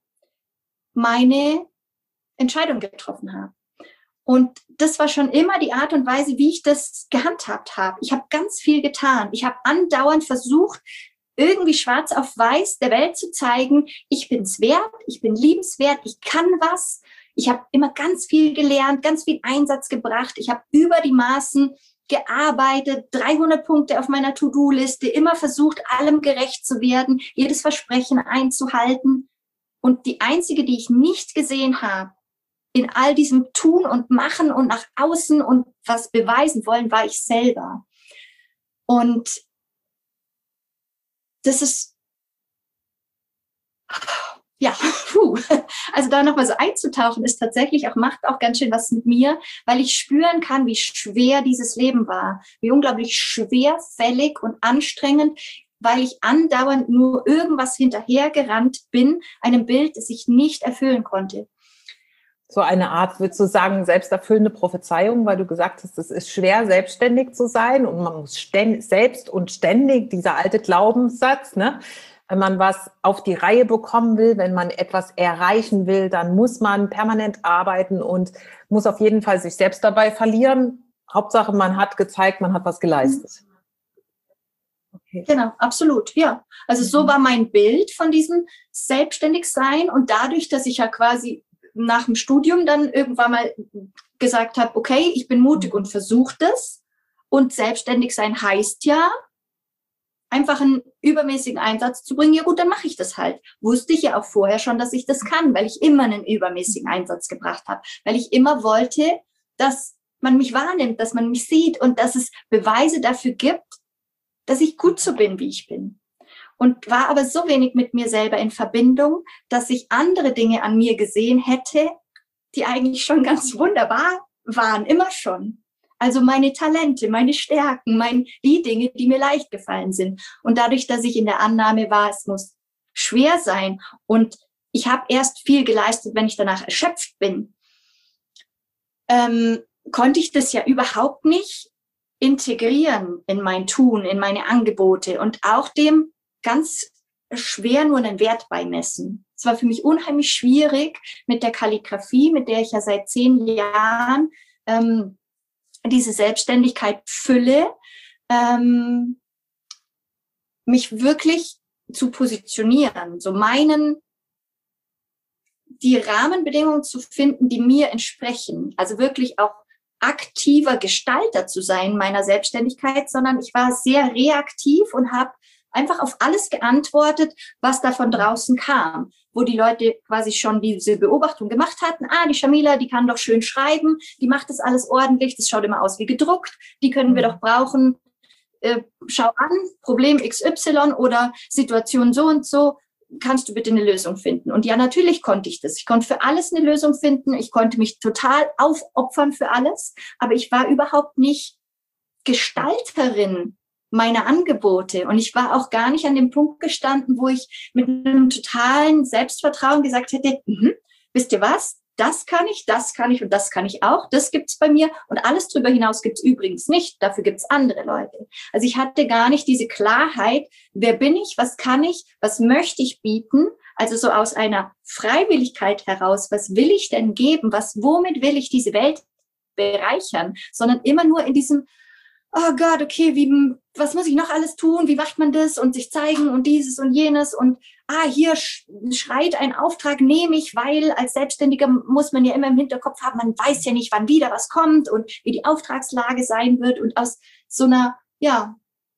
meine Entscheidung getroffen habe. Und das war schon immer die Art und Weise, wie ich das gehandhabt habe. Ich habe ganz viel getan. Ich habe andauernd versucht, irgendwie schwarz auf weiß der Welt zu zeigen, ich bin's wert, ich bin liebenswert, ich kann was. Ich habe immer ganz viel gelernt, ganz viel Einsatz gebracht. Ich habe über die Maßen gearbeitet, dreihundert Punkte auf meiner To-Do-Liste, immer versucht, allem gerecht zu werden, jedes Versprechen einzuhalten. Und die einzige, die ich nicht gesehen habe, in all diesem Tun und Machen und nach außen und was beweisen wollen, war ich selber. Und das ist, ja, puh. Also da nochmal so einzutauchen, ist tatsächlich auch, macht auch ganz schön was mit mir, weil ich spüren kann, wie schwer dieses Leben war, wie unglaublich schwerfällig und anstrengend, weil ich andauernd nur irgendwas hinterhergerannt bin, einem Bild, das ich nicht erfüllen konnte. So eine Art, würdest du sagen, selbsterfüllende Prophezeiung, weil du gesagt hast, es ist schwer, selbstständig zu sein und man muss ständig, selbst und ständig, dieser alte Glaubenssatz, ne? Wenn man was auf die Reihe bekommen will, wenn man etwas erreichen will, dann muss man permanent arbeiten und muss auf jeden Fall sich selbst dabei verlieren. Hauptsache, man hat gezeigt, man hat was geleistet. Okay. Genau, absolut, ja. Also so war mein Bild von diesem Selbstständigsein und dadurch, dass ich ja quasi nach dem Studium dann irgendwann mal gesagt habe, okay, ich bin mutig und versuche das. Und selbstständig sein heißt ja, einfach einen übermäßigen Einsatz zu bringen. Ja gut, dann mache ich das halt. Wusste ich ja auch vorher schon, dass ich das kann, weil ich immer einen übermäßigen Einsatz gebracht habe. Weil ich immer wollte, dass man mich wahrnimmt, dass man mich sieht und dass es Beweise dafür gibt, dass ich gut so bin, wie ich bin. Und war aber so wenig mit mir selber in Verbindung, dass ich andere Dinge an mir gesehen hätte, die eigentlich schon ganz wunderbar waren, immer schon. Also meine Talente, meine Stärken, mein, die Dinge, die mir leicht gefallen sind. Und dadurch, dass ich in der Annahme war, es muss schwer sein und ich habe erst viel geleistet, wenn ich danach erschöpft bin, ähm, konnte ich das ja überhaupt nicht integrieren in mein Tun, in meine Angebote und auch dem ganz schwer nur einen Wert beimessen. Es war für mich unheimlich schwierig mit der Kalligrafie, mit der ich ja seit zehn Jahren ähm, diese Selbstständigkeit fülle, ähm, mich wirklich zu positionieren, so meinen, die Rahmenbedingungen zu finden, die mir entsprechen. Also wirklich auch aktiver Gestalter zu sein meiner Selbstständigkeit, sondern ich war sehr reaktiv und habe einfach auf alles geantwortet, was da von draußen kam, wo die Leute quasi schon diese Beobachtung gemacht hatten. Ah, die Shamila, die kann doch schön schreiben, die macht das alles ordentlich, das schaut immer aus wie gedruckt, die können wir doch brauchen. Äh, schau an, Problem X Y oder Situation so und so, kannst du bitte eine Lösung finden? Und ja, natürlich konnte ich das. Ich konnte für alles eine Lösung finden. Ich konnte mich total aufopfern für alles. Aber ich war überhaupt nicht Gestalterin meiner Angebote. Und ich war auch gar nicht an dem Punkt gestanden, wo ich mit einem totalen Selbstvertrauen gesagt hätte, wisst ihr was? Das kann ich, das kann ich und das kann ich auch. Das gibt's bei mir. Und alles darüber hinaus gibt's übrigens nicht. Dafür gibt's andere Leute. Also ich hatte gar nicht diese Klarheit, wer bin ich, was kann ich, was möchte ich bieten. Also so aus einer Freiwilligkeit heraus, was will ich denn geben, was, womit will ich diese Welt bereichern, sondern immer nur in diesem, oh Gott, okay, wie, was muss ich noch alles tun? Wie macht man das? Und sich zeigen und dieses und jenes und ah, hier schreit ein Auftrag, nehme ich, weil als Selbstständiger muss man ja immer im Hinterkopf haben, man weiß ja nicht, wann wieder was kommt und wie die Auftragslage sein wird. Und aus so einer, ja,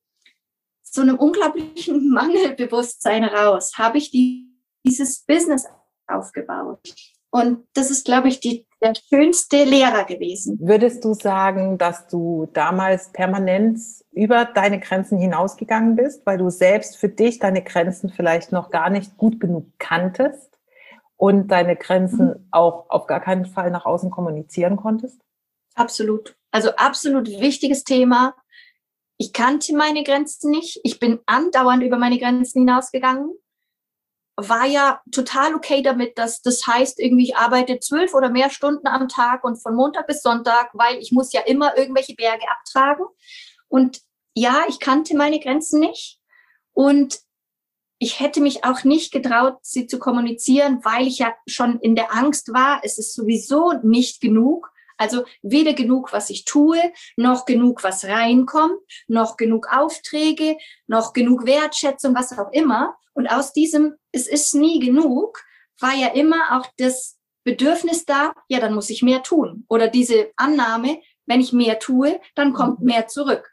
so einem unglaublichen Mangelbewusstsein raus habe ich die, dieses Business aufgebaut. Und das ist, glaube ich, die, der schönste Lehrer gewesen. Würdest du sagen, dass du damals permanent über deine Grenzen hinausgegangen bist, weil du selbst für dich deine Grenzen vielleicht noch gar nicht gut genug kanntest und deine Grenzen mhm. auch auf gar keinen Fall nach außen kommunizieren konntest? Absolut. Also absolut wichtiges Thema. Ich kannte meine Grenzen nicht. Ich bin andauernd über meine Grenzen hinausgegangen. War ja total okay damit, dass das heißt, irgendwie ich arbeite zwölf oder mehr Stunden am Tag und von Montag bis Sonntag, weil ich muss ja immer irgendwelche Berge abtragen. Und ja, ich kannte meine Grenzen nicht und ich hätte mich auch nicht getraut, sie zu kommunizieren, weil ich ja schon in der Angst war, es ist sowieso nicht genug. Also weder genug, was ich tue, noch genug, was reinkommt, noch genug Aufträge, noch genug Wertschätzung, was auch immer. Und aus diesem, es ist nie genug, war ja immer auch das Bedürfnis da, ja, dann muss ich mehr tun. Oder diese Annahme, wenn ich mehr tue, dann kommt mehr zurück.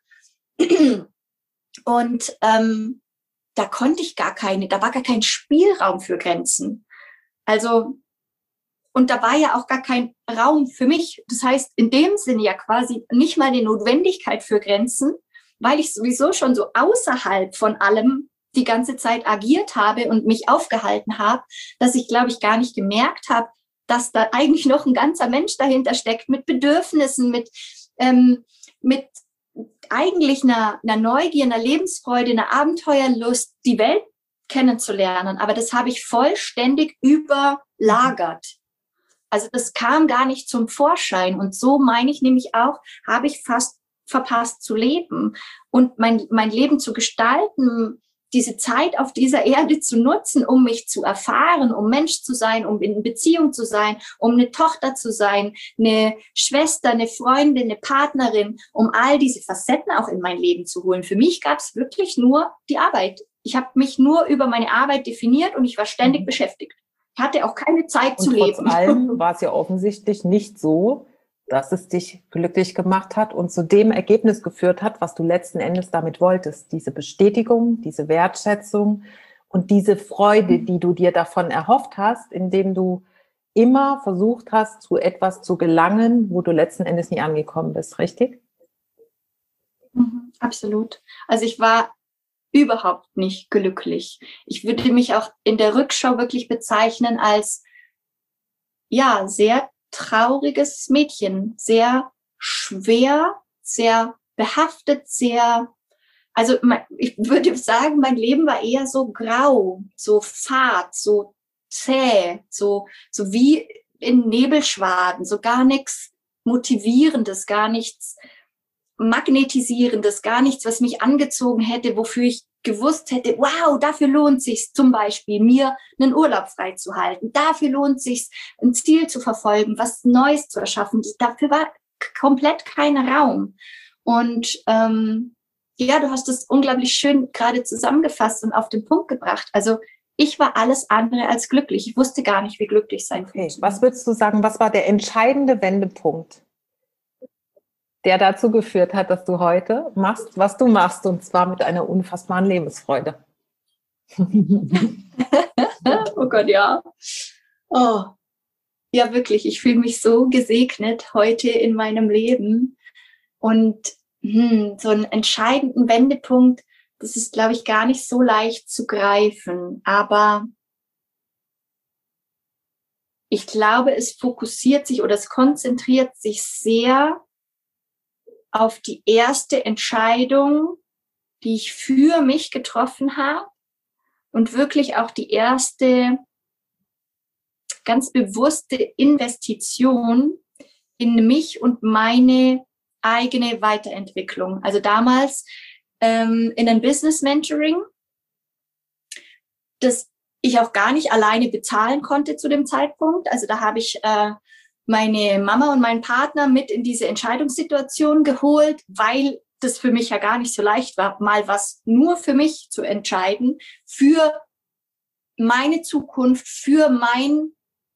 Und ähm, da konnte ich gar keine, da war gar kein Spielraum für Grenzen. Also, und da war ja auch gar kein Raum für mich. Das heißt, in dem Sinne ja quasi nicht mal eine Notwendigkeit für Grenzen, weil ich sowieso schon so außerhalb von allem die ganze Zeit agiert habe und mich aufgehalten habe, dass ich, glaube ich, gar nicht gemerkt habe, dass da eigentlich noch ein ganzer Mensch dahinter steckt mit Bedürfnissen, mit, ähm, mit eigentlich einer, einer Neugier, einer Lebensfreude, einer Abenteuerlust, die Welt kennenzulernen. Aber das habe ich vollständig überlagert. Also das kam gar nicht zum Vorschein. Und so meine ich nämlich auch, habe ich fast verpasst zu leben und mein, mein Leben zu gestalten, diese Zeit auf dieser Erde zu nutzen, um mich zu erfahren, um Mensch zu sein, um in Beziehung zu sein, um eine Tochter zu sein, eine Schwester, eine Freundin, eine Partnerin, um all diese Facetten auch in mein Leben zu holen. Für mich gab es wirklich nur die Arbeit. Ich habe mich nur über meine Arbeit definiert und ich war ständig mhm. beschäftigt. Ich hatte auch keine Zeit und zu trotz leben. allem war es ja offensichtlich nicht so, dass es dich glücklich gemacht hat und zu dem Ergebnis geführt hat, was du letzten Endes damit wolltest. Diese Bestätigung, diese Wertschätzung und diese Freude, die du dir davon erhofft hast, indem du immer versucht hast, zu etwas zu gelangen, wo du letzten Endes nie angekommen bist, richtig? Mhm, absolut. Also ich war überhaupt nicht glücklich. Ich würde mich auch in der Rückschau wirklich bezeichnen als, ja, sehr trauriges Mädchen, sehr schwer, sehr behaftet, sehr, also ich würde sagen, mein Leben war eher so grau, so fad, so zäh, so, so wie in Nebelschwaden, so gar nichts Motivierendes, gar nichts Magnetisierendes, gar nichts, was mich angezogen hätte, wofür ich gewusst hätte, wow, dafür lohnt sich zum Beispiel, mir einen Urlaub freizuhalten. Dafür lohnt sich ein Ziel zu verfolgen, was Neues zu erschaffen. Dafür war komplett kein Raum. Und ähm, ja, du hast es unglaublich schön gerade zusammengefasst und auf den Punkt gebracht. Also ich war alles andere als glücklich. Ich wusste gar nicht, wie glücklich sein okay. funktioniert. Was würdest du sagen, was war der entscheidende Wendepunkt, der dazu geführt hat, dass du heute machst, was du machst, und zwar mit einer unfassbaren Lebensfreude? Oh Gott, ja. Oh, ja, wirklich. Ich fühle mich so gesegnet heute in meinem Leben. Und hm, so einen entscheidenden Wendepunkt, das ist, glaube ich, gar nicht so leicht zu greifen. Aber ich glaube, es fokussiert sich oder es konzentriert sich sehr auf die erste Entscheidung, die ich für mich getroffen habe und wirklich auch die erste ganz bewusste Investition in mich und meine eigene Weiterentwicklung. Also damals ähm, in ein Business Mentoring, das ich auch gar nicht alleine bezahlen konnte zu dem Zeitpunkt. Also da habe ich äh, meine Mama und meinen Partner mit in diese Entscheidungssituation geholt, weil das für mich ja gar nicht so leicht war, mal was nur für mich zu entscheiden, für meine Zukunft, für mein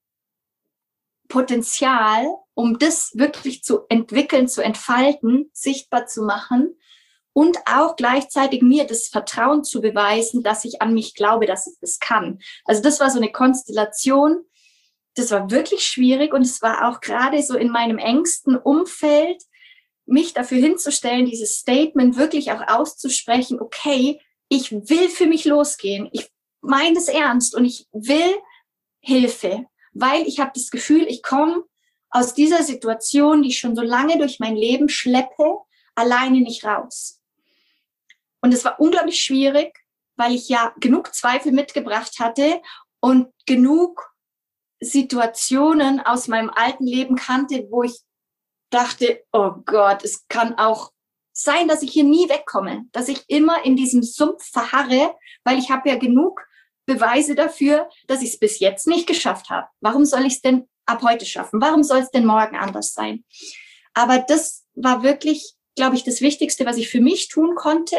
Potenzial, um das wirklich zu entwickeln, zu entfalten, sichtbar zu machen und auch gleichzeitig mir das Vertrauen zu beweisen, dass ich an mich glaube, dass ich das kann. Also das war so eine Konstellation, das war wirklich schwierig und es war auch gerade so in meinem engsten Umfeld, mich dafür hinzustellen, dieses Statement wirklich auch auszusprechen, okay, ich will für mich losgehen, ich meine das ernst und ich will Hilfe, weil ich habe das Gefühl, ich komme aus dieser Situation, die ich schon so lange durch mein Leben schleppe, alleine nicht raus. Und es war unglaublich schwierig, weil ich ja genug Zweifel mitgebracht hatte und genug Situationen aus meinem alten Leben kannte, wo ich dachte, oh Gott, es kann auch sein, dass ich hier nie wegkomme, dass ich immer in diesem Sumpf verharre, weil ich habe ja genug Beweise dafür, dass ich es bis jetzt nicht geschafft habe. Warum soll ich es denn ab heute schaffen? Warum soll es denn morgen anders sein? Aber das war wirklich, glaube ich, das Wichtigste, was ich für mich tun konnte,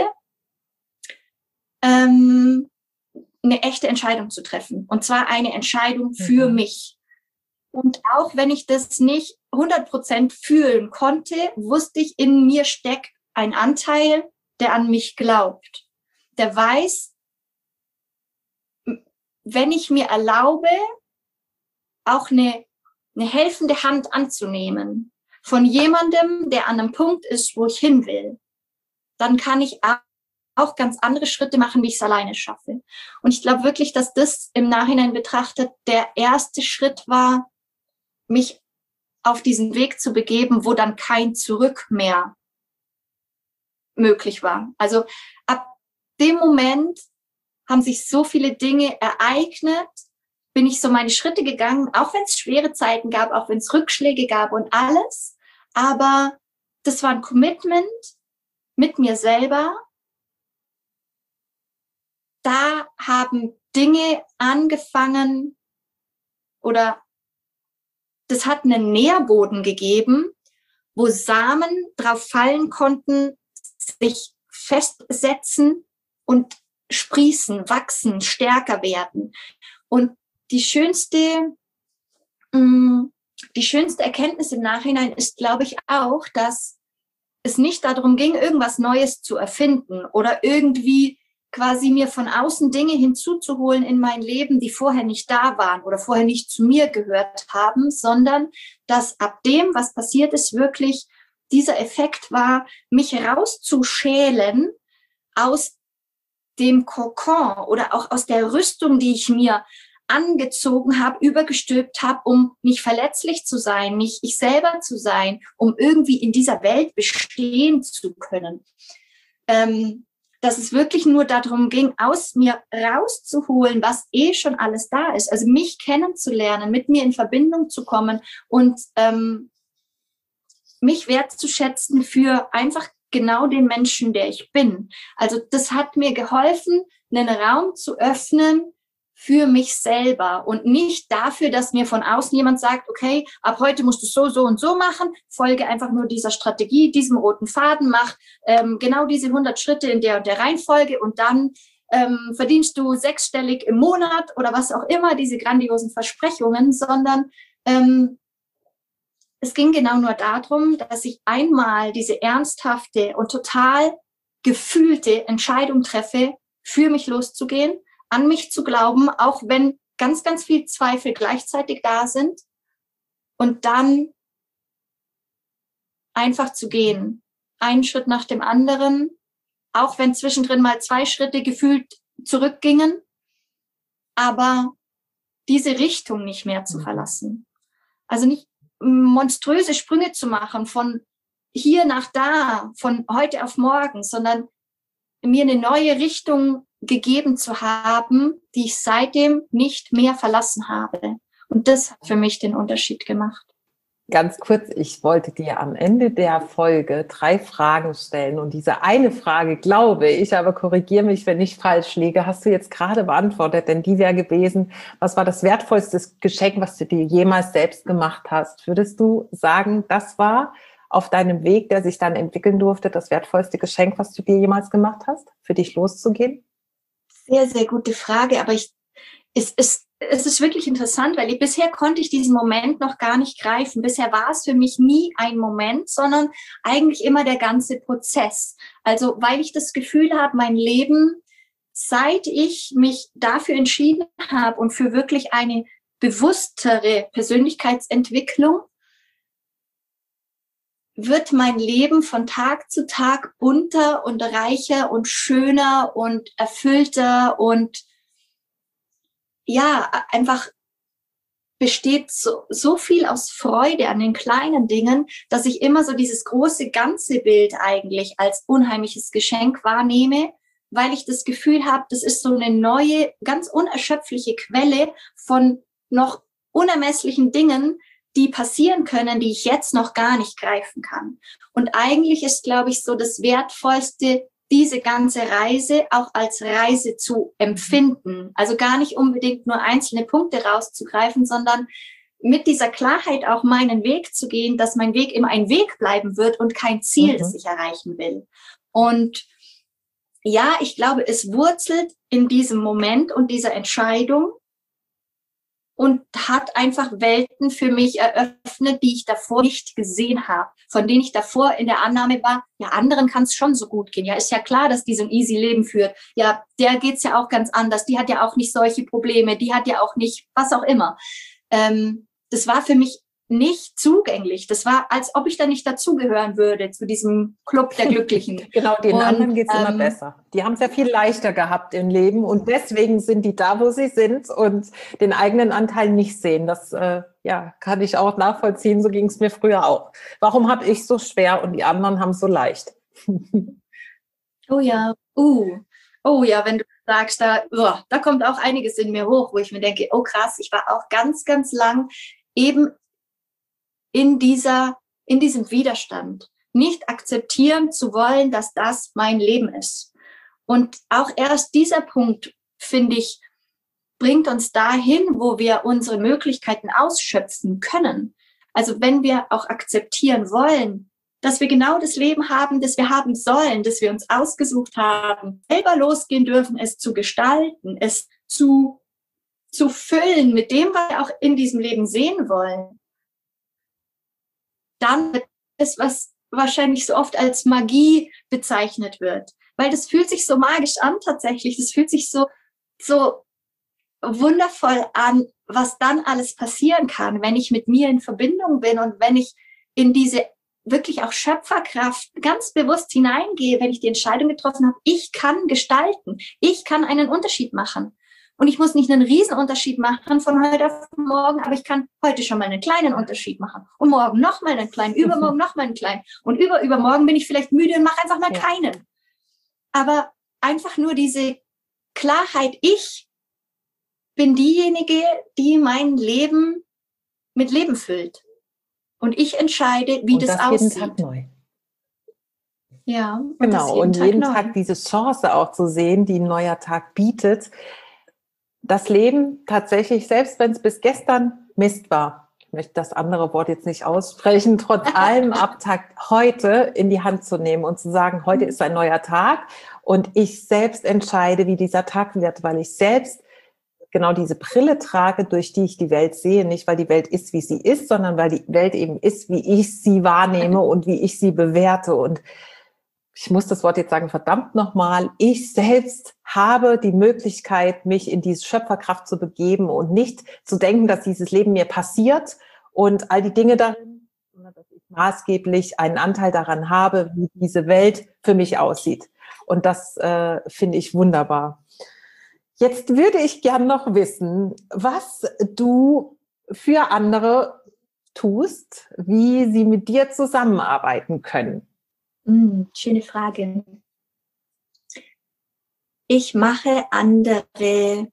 ähm, eine echte Entscheidung zu treffen. Und zwar eine Entscheidung für mhm. mich. Und auch wenn ich das nicht hundert Prozent fühlen konnte, wusste ich, in mir steckt ein Anteil, der an mich glaubt. Der weiß, wenn ich mir erlaube, auch eine, eine helfende Hand anzunehmen von jemandem, der an einem Punkt ist, wo ich hin will, dann kann ich auch ganz andere Schritte machen, wie ich es alleine schaffe. Und ich glaube wirklich, dass das im Nachhinein betrachtet der erste Schritt war, mich auf diesen Weg zu begeben, wo dann kein Zurück mehr möglich war. Also ab dem Moment haben sich so viele Dinge ereignet, bin ich so meine Schritte gegangen, auch wenn es schwere Zeiten gab, auch wenn es Rückschläge gab und alles. Aber das war ein Commitment mit mir selber. Da haben Dinge angefangen oder das hat einen Nährboden gegeben, wo Samen drauf fallen konnten, sich festsetzen und sprießen, wachsen, stärker werden. Und die schönste, die schönste Erkenntnis im Nachhinein ist, glaube ich, auch, dass es nicht darum ging, irgendwas Neues zu erfinden oder irgendwie quasi mir von außen Dinge hinzuzuholen in mein Leben, die vorher nicht da waren oder vorher nicht zu mir gehört haben, sondern dass ab dem, was passiert ist, wirklich dieser Effekt war, mich rauszuschälen aus dem Kokon oder auch aus der Rüstung, die ich mir angezogen habe, übergestülpt habe, um nicht verletzlich zu sein, nicht ich selber zu sein, um irgendwie in dieser Welt bestehen zu können. Ähm, dass es wirklich nur darum ging, aus mir rauszuholen, was eh schon alles da ist. Also mich kennenzulernen, mit mir in Verbindung zu kommen und ähm, mich wertzuschätzen für einfach genau den Menschen, der ich bin. Also das hat mir geholfen, einen Raum zu öffnen für mich selber und nicht dafür, dass mir von außen jemand sagt, okay, ab heute musst du so, so und so machen, folge einfach nur dieser Strategie, diesem roten Faden, mach ähm, genau diese hundert Schritte in der und der Reihenfolge und dann ähm, verdienst du sechsstellig im Monat oder was auch immer, diese grandiosen Versprechungen, sondern ähm, es ging genau nur darum, dass ich einmal diese ernsthafte und total gefühlte Entscheidung treffe, für mich loszugehen, an mich zu glauben, auch wenn ganz, ganz viel Zweifel gleichzeitig da sind und dann einfach zu gehen. Einen Schritt nach dem anderen, auch wenn zwischendrin mal zwei Schritte gefühlt zurückgingen, aber diese Richtung nicht mehr zu verlassen. Also nicht monströse Sprünge zu machen von hier nach da, von heute auf morgen, sondern mir eine neue Richtung gegeben zu haben, die ich seitdem nicht mehr verlassen habe. Und das hat für mich den Unterschied gemacht. Ganz kurz, ich wollte dir am Ende der Folge drei Fragen stellen und diese eine Frage, glaube ich, aber korrigiere mich, wenn ich falsch liege, hast du jetzt gerade beantwortet, denn die wäre gewesen, was war das wertvollste Geschenk, was du dir jemals selbst gemacht hast? Würdest du sagen, das war auf deinem Weg, der sich dann entwickeln durfte, das wertvollste Geschenk, was du dir jemals gemacht hast, für dich loszugehen? Sehr, sehr gute Frage, aber ich, es ist Es ist wirklich interessant, weil ich, bisher konnte ich diesen Moment noch gar nicht greifen. Bisher war es für mich nie ein Moment, sondern eigentlich immer der ganze Prozess. Also weil ich das Gefühl habe, mein Leben, seit ich mich dafür entschieden habe und für wirklich eine bewusstere Persönlichkeitsentwicklung, wird mein Leben von Tag zu Tag bunter und reicher und schöner und erfüllter und ja, einfach besteht so, so viel aus Freude an den kleinen Dingen, dass ich immer so dieses große ganze Bild eigentlich als unheimliches Geschenk wahrnehme, weil ich das Gefühl habe, das ist so eine neue, ganz unerschöpfliche Quelle von noch unermesslichen Dingen, die passieren können, die ich jetzt noch gar nicht greifen kann. Und eigentlich ist, glaube ich, so das Wertvollste, diese ganze Reise auch als Reise zu empfinden. Also gar nicht unbedingt nur einzelne Punkte rauszugreifen, sondern mit dieser Klarheit auch meinen Weg zu gehen, dass mein Weg immer ein Weg bleiben wird und kein Ziel, mhm. das ich erreichen will. Und ja, ich glaube, es wurzelt in diesem Moment und dieser Entscheidung und hat einfach Welten für mich eröffnet, die ich davor nicht gesehen habe, von denen ich davor in der Annahme war, ja, anderen kann es schon so gut gehen. Ja, ist ja klar, dass die so ein easy Leben führt. Ja, der geht's ja auch ganz anders. Die hat ja auch nicht solche Probleme. Die hat ja auch nicht, was auch immer. Ähm, das war für mich nicht zugänglich. Das war, als ob ich da nicht dazugehören würde zu diesem Club der Glücklichen. Genau, den und, anderen geht's ähm, immer besser. Die haben es ja viel leichter gehabt im Leben und deswegen sind die da, wo sie sind und den eigenen Anteil nicht sehen. Das äh, ja, kann ich auch nachvollziehen. So ging es mir früher auch. Warum habe ich so schwer und die anderen haben so leicht? Oh ja, uh. oh ja, wenn du sagst, da, oh, da kommt auch einiges in mir hoch, wo ich mir denke, oh krass, ich war auch ganz, ganz lang eben in dieser, in diesem Widerstand, nicht akzeptieren zu wollen, dass das mein Leben ist. Und auch erst dieser Punkt, finde ich, bringt uns dahin, wo wir unsere Möglichkeiten ausschöpfen können. Also wenn wir auch akzeptieren wollen, dass wir genau das Leben haben, das wir haben sollen, das wir uns ausgesucht haben, selber losgehen dürfen, es zu gestalten, es zu, zu füllen mit dem, was wir auch in diesem Leben sehen wollen, dann wird es, was wahrscheinlich so oft als Magie bezeichnet wird. Weil das fühlt sich so magisch an tatsächlich. Das fühlt sich so, so wundervoll an, was dann alles passieren kann, wenn ich mit mir in Verbindung bin und wenn ich in diese wirklich auch Schöpferkraft ganz bewusst hineingehe, wenn ich die Entscheidung getroffen habe, ich kann gestalten, ich kann einen Unterschied machen. Und ich muss nicht einen Riesenunterschied machen von heute auf morgen, aber ich kann heute schon mal einen kleinen Unterschied machen. Und morgen noch mal einen kleinen, übermorgen noch mal einen kleinen. Und über, übermorgen bin ich vielleicht müde und mache einfach mal ja. keinen. Aber einfach nur diese Klarheit, ich bin diejenige, die mein Leben mit Leben füllt. Und ich entscheide, wie und das, das aussieht. Jeden Tag neu. Ja, und genau. jeden und Tag jeden neu. Tag diese Chance auch zu sehen, die ein neuer Tag bietet, das Leben tatsächlich, selbst wenn es bis gestern Mist war, ich möchte das andere Wort jetzt nicht aussprechen, trotz allem ab Tag heute in die Hand zu nehmen und zu sagen, heute ist ein neuer Tag und ich selbst entscheide, wie dieser Tag wird, weil ich selbst genau diese Brille trage, durch die ich die Welt sehe, nicht weil die Welt ist, wie sie ist, sondern weil die Welt eben ist, wie ich sie wahrnehme und wie ich sie bewerte. Und ich muss das Wort jetzt sagen, verdammt nochmal, ich selbst habe die Möglichkeit, mich in diese Schöpferkraft zu begeben und nicht zu denken, dass dieses Leben mir passiert und all die Dinge darin, sondern dass ich maßgeblich einen Anteil daran habe, wie diese Welt für mich aussieht. Und das äh, finde ich wunderbar. Jetzt würde ich gern noch wissen, was du für andere tust, wie sie mit dir zusammenarbeiten können. Hm, schöne Frage. Ich mache andere,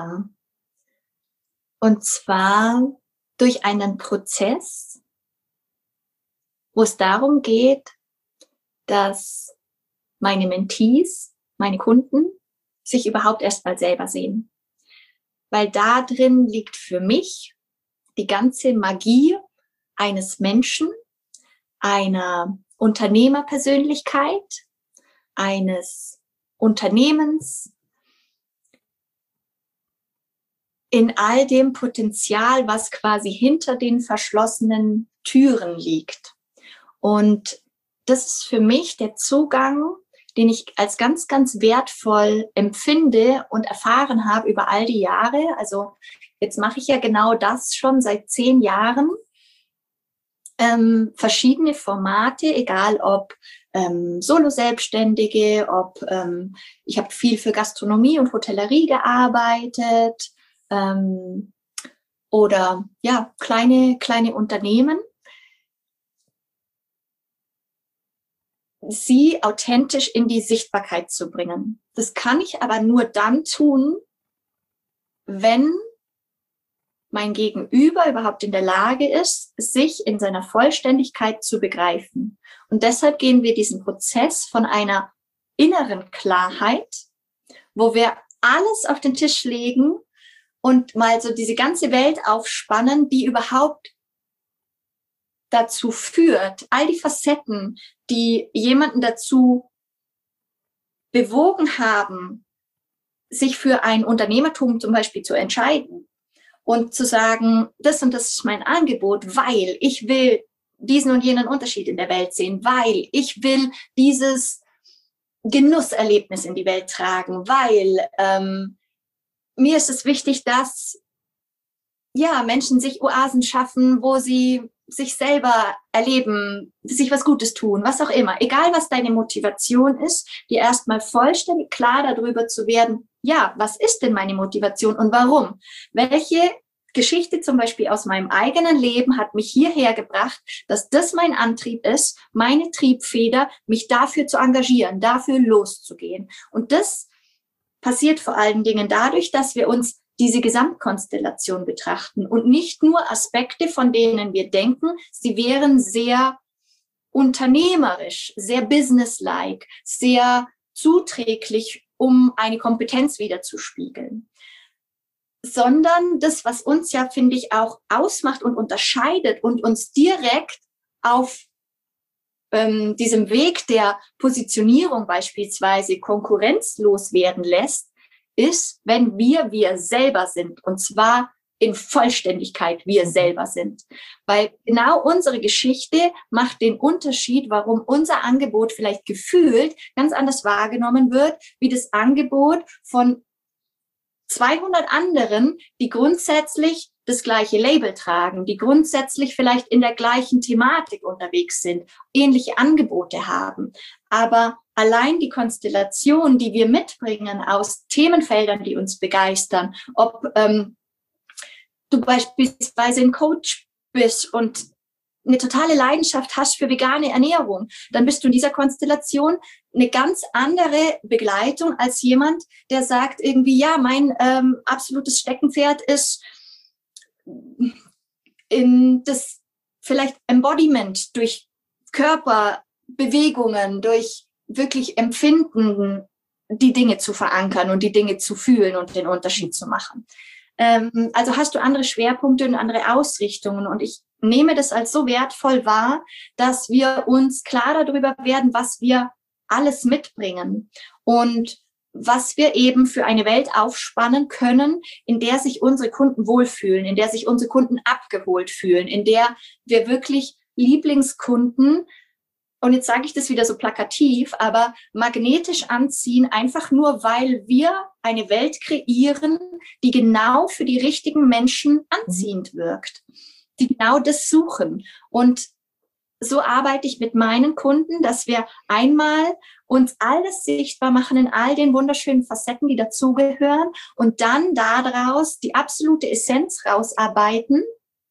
und zwar durch einen Prozess, wo es darum geht, dass meine Mentees, meine Kunden, sich überhaupt erstmal selber sehen. Weil da drin liegt für mich die ganze Magie eines Menschen, einer Unternehmerpersönlichkeit, eines Unternehmens, in all dem Potenzial, was quasi hinter den verschlossenen Türen liegt. Und das ist für mich der Zugang, den ich als ganz, ganz wertvoll empfinde und erfahren habe über all die Jahre. Also jetzt mache ich ja genau das schon seit zehn Jahren. Ähm, verschiedene Formate, egal ob ähm, Solo-Selbstständige, ob ähm, ich habe viel für Gastronomie und Hotellerie gearbeitet ähm, oder ja kleine kleine Unternehmen. Sie authentisch in die Sichtbarkeit zu bringen. Das kann ich aber nur dann tun, wenn mein Gegenüber überhaupt in der Lage ist, sich in seiner Vollständigkeit zu begreifen. Und deshalb gehen wir diesen Prozess von einer inneren Klarheit, wo wir alles auf den Tisch legen und mal so diese ganze Welt aufspannen, die überhaupt dazu führt, all die Facetten, die jemanden dazu bewogen haben, sich für ein Unternehmertum zum Beispiel zu entscheiden und zu sagen, das und das ist mein Angebot, weil ich will diesen und jenen Unterschied in der Welt sehen, weil ich will dieses Genusserlebnis in die Welt tragen, weil ähm, mir ist es wichtig, dass ja Menschen sich Oasen schaffen, wo sie sich selber erleben, sich was Gutes tun, was auch immer. Egal, was deine Motivation ist, dir erstmal vollständig klar darüber zu werden, ja, was ist denn meine Motivation und warum? Welche Geschichte zum Beispiel aus meinem eigenen Leben hat mich hierher gebracht, dass das mein Antrieb ist, meine Triebfeder, mich dafür zu engagieren, dafür loszugehen. Und das passiert vor allen Dingen dadurch, dass wir uns diese Gesamtkonstellation betrachten und nicht nur Aspekte, von denen wir denken, sie wären sehr unternehmerisch, sehr businesslike, sehr zuträglich, um eine Kompetenz widerzuspiegeln. Sondern das, was uns ja, finde ich, auch ausmacht und unterscheidet und uns direkt auf ähm, diesem Weg der Positionierung beispielsweise konkurrenzlos werden lässt, ist, wenn wir wir selber sind, und zwar in Vollständigkeit wir selber sind. Weil genau unsere Geschichte macht den Unterschied, warum unser Angebot vielleicht gefühlt ganz anders wahrgenommen wird, wie das Angebot von zweihundert anderen, die grundsätzlich das gleiche Label tragen, die grundsätzlich vielleicht in der gleichen Thematik unterwegs sind, ähnliche Angebote haben. Aber allein die Konstellation, die wir mitbringen aus Themenfeldern, die uns begeistern, ob ähm, du beispielsweise ein Coach bist und eine totale Leidenschaft hast für vegane Ernährung, dann bist du in dieser Konstellation eine ganz andere Begleitung als jemand, der sagt irgendwie, ja, mein ähm, absolutes Steckenpferd ist in das vielleicht Embodiment durch Körperbewegungen, durch wirklich Empfinden die Dinge zu verankern und die Dinge zu fühlen und den Unterschied zu machen. Ähm, also hast du andere Schwerpunkte und andere Ausrichtungen. Und ich nehme das als so wertvoll wahr, dass wir uns klar darüber werden, was wir alles mitbringen und was wir eben für eine Welt aufspannen können, in der sich unsere Kunden wohlfühlen, in der sich unsere Kunden abgeholt fühlen, in der wir wirklich Lieblingskunden, und jetzt sage ich das wieder so plakativ, aber magnetisch anziehen, einfach nur, weil wir eine Welt kreieren, die genau für die richtigen Menschen anziehend wirkt, die genau das suchen. Und so arbeite ich mit meinen Kunden, dass wir einmal uns alles sichtbar machen in all den wunderschönen Facetten, die dazugehören, und dann daraus die absolute Essenz rausarbeiten,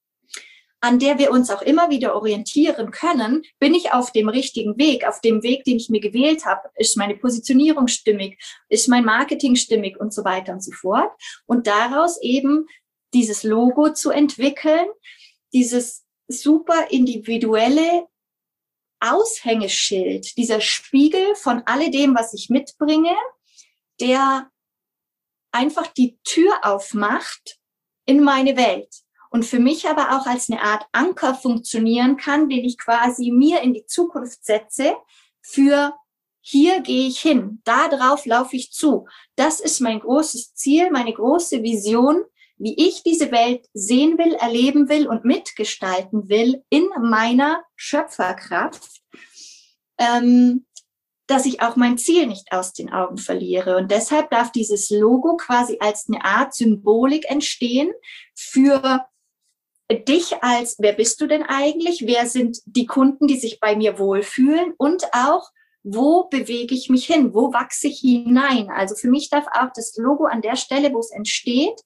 an der wir uns auch immer wieder orientieren können. Bin ich auf dem richtigen Weg, auf dem Weg, den ich mir gewählt habe? Ist meine Positionierung stimmig? Ist mein Marketing stimmig? Und so weiter und so fort. Und daraus eben dieses Logo zu entwickeln, dieses super individuelle Aushängeschild, dieser Spiegel von alledem, was ich mitbringe, der einfach die Tür aufmacht in meine Welt und für mich aber auch als eine Art Anker funktionieren kann, den ich quasi mir in die Zukunft setze für hier gehe ich hin, da drauf laufe ich zu. Das ist mein großes Ziel, meine große Vision, wie ich diese Welt sehen will, erleben will und mitgestalten will in meiner Schöpferkraft, ähm, dass ich auch mein Ziel nicht aus den Augen verliere. Und deshalb darf dieses Logo quasi als eine Art Symbolik entstehen für dich als, wer bist du denn eigentlich? Wer sind die Kunden, die sich bei mir wohlfühlen? Und auch, wo bewege ich mich hin? Wo wachse ich hinein? Also für mich darf auch das Logo an der Stelle, wo es entsteht,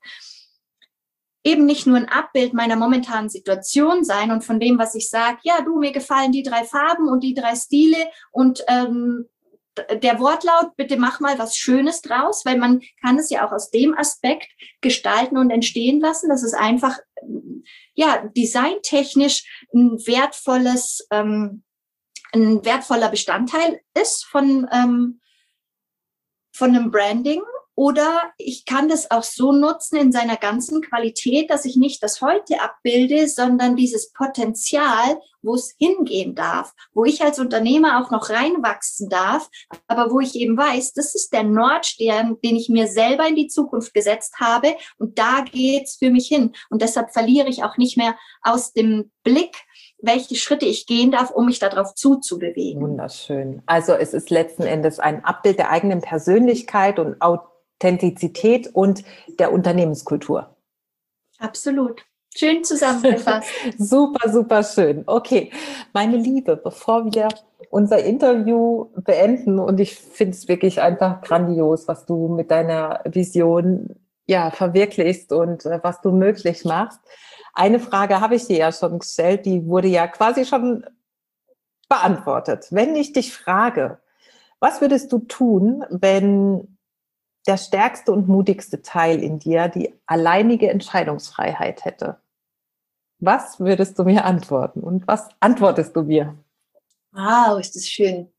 eben nicht nur ein Abbild meiner momentanen Situation sein und von dem, was ich sage, ja, du, mir gefallen die drei Farben und die drei Stile und ähm, der Wortlaut, bitte mach mal was Schönes draus, weil man kann es ja auch aus dem Aspekt gestalten und entstehen lassen, dass es einfach, ja, designtechnisch ein wertvolles, ähm, ein wertvoller Bestandteil ist von, ähm, von einem Branding. Oder ich kann das auch so nutzen in seiner ganzen Qualität, dass ich nicht das Heute abbilde, sondern dieses Potenzial, wo es hingehen darf, wo ich als Unternehmer auch noch reinwachsen darf, aber wo ich eben weiß, das ist der Nordstern, den ich mir selber in die Zukunft gesetzt habe und da geht's für mich hin. Und deshalb verliere ich auch nicht mehr aus dem Blick, welche Schritte ich gehen darf, um mich darauf zuzubewegen. Wunderschön. Also es ist letzten Endes ein Abbild der eigenen Persönlichkeit und Authentizität und der Unternehmenskultur. Absolut. Schön zusammengefasst. Super, super schön. Okay, meine Liebe, bevor wir unser Interview beenden, und ich finde es wirklich einfach grandios, was du mit deiner Vision ja verwirklichst und äh, was du möglich machst. Eine Frage habe ich dir ja schon gestellt, die wurde ja quasi schon beantwortet. Wenn ich dich frage, was würdest du tun, wenn der stärkste und mutigste Teil in dir die alleinige Entscheidungsfreiheit hätte? Was würdest du mir antworten und was antwortest du mir? Wow, ist das schön.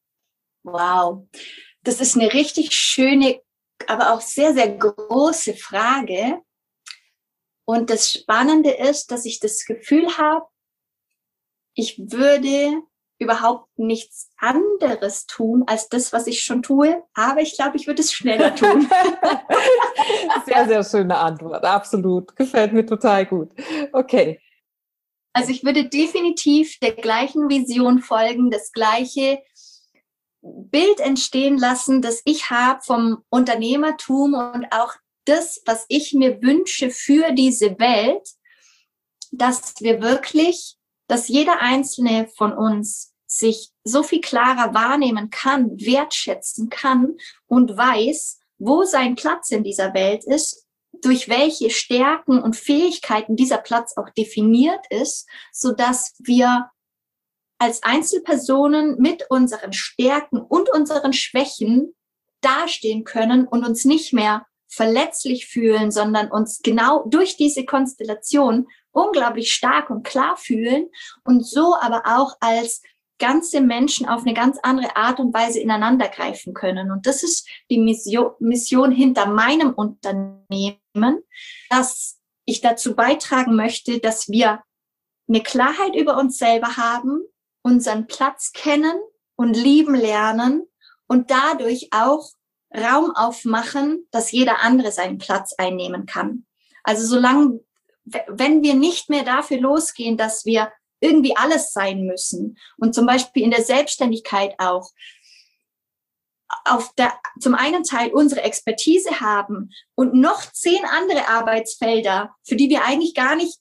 Wow. Das ist eine richtig schöne, aber auch sehr, sehr große Frage. Und das Spannende ist, dass ich das Gefühl habe, ich würde überhaupt nichts anderes tun als das, was ich schon tue. Aber ich glaube, ich würde es schneller tun. Sehr, sehr schöne Antwort. Absolut. Gefällt mir total gut. Okay. Also ich würde definitiv der gleichen Vision folgen, das gleiche Bild entstehen lassen, das ich habe vom Unternehmertum und auch das, was ich mir wünsche für diese Welt, dass wir wirklich, dass jeder Einzelne von uns sich so viel klarer wahrnehmen kann, wertschätzen kann und weiß, wo sein Platz in dieser Welt ist, durch welche Stärken und Fähigkeiten dieser Platz auch definiert ist, so dass wir als Einzelpersonen mit unseren Stärken und unseren Schwächen dastehen können und uns nicht mehr verletzlich fühlen, sondern uns genau durch diese Konstellation unglaublich stark und klar fühlen und so aber auch als ganze Menschen auf eine ganz andere Art und Weise ineinander greifen können. Und das ist die Mission, Mission hinter meinem Unternehmen, dass ich dazu beitragen möchte, dass wir eine Klarheit über uns selber haben, unseren Platz kennen und lieben lernen und dadurch auch Raum aufmachen, dass jeder andere seinen Platz einnehmen kann. Also solange, wenn wir nicht mehr dafür losgehen, dass wir irgendwie alles sein müssen und zum Beispiel in der Selbstständigkeit auch auf der, zum einen Teil unsere Expertise haben und noch zehn andere Arbeitsfelder, für die wir eigentlich gar nicht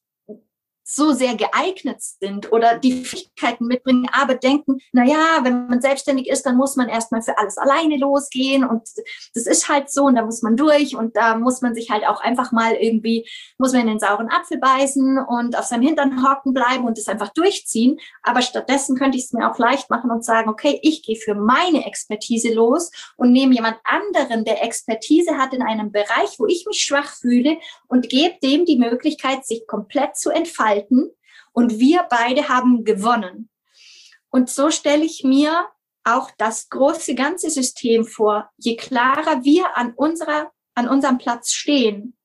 so sehr geeignet sind oder die Fähigkeiten mitbringen, aber denken, na ja, wenn man selbstständig ist, dann muss man erstmal für alles alleine losgehen und das ist halt so und da muss man durch und da muss man sich halt auch einfach mal irgendwie, muss man in den sauren Apfel beißen und auf seinem Hintern hocken bleiben und das einfach durchziehen, aber stattdessen könnte ich es mir auch leicht machen und sagen, okay, ich gehe für meine Expertise los und nehme jemand anderen, der Expertise hat in einem Bereich, wo ich mich schwach fühle und gebe dem die Möglichkeit, sich komplett zu entfalten. Und wir beide haben gewonnen. Und so stelle ich mir auch das große ganze System vor. Je klarer wir an unserer, an unserem Platz stehen,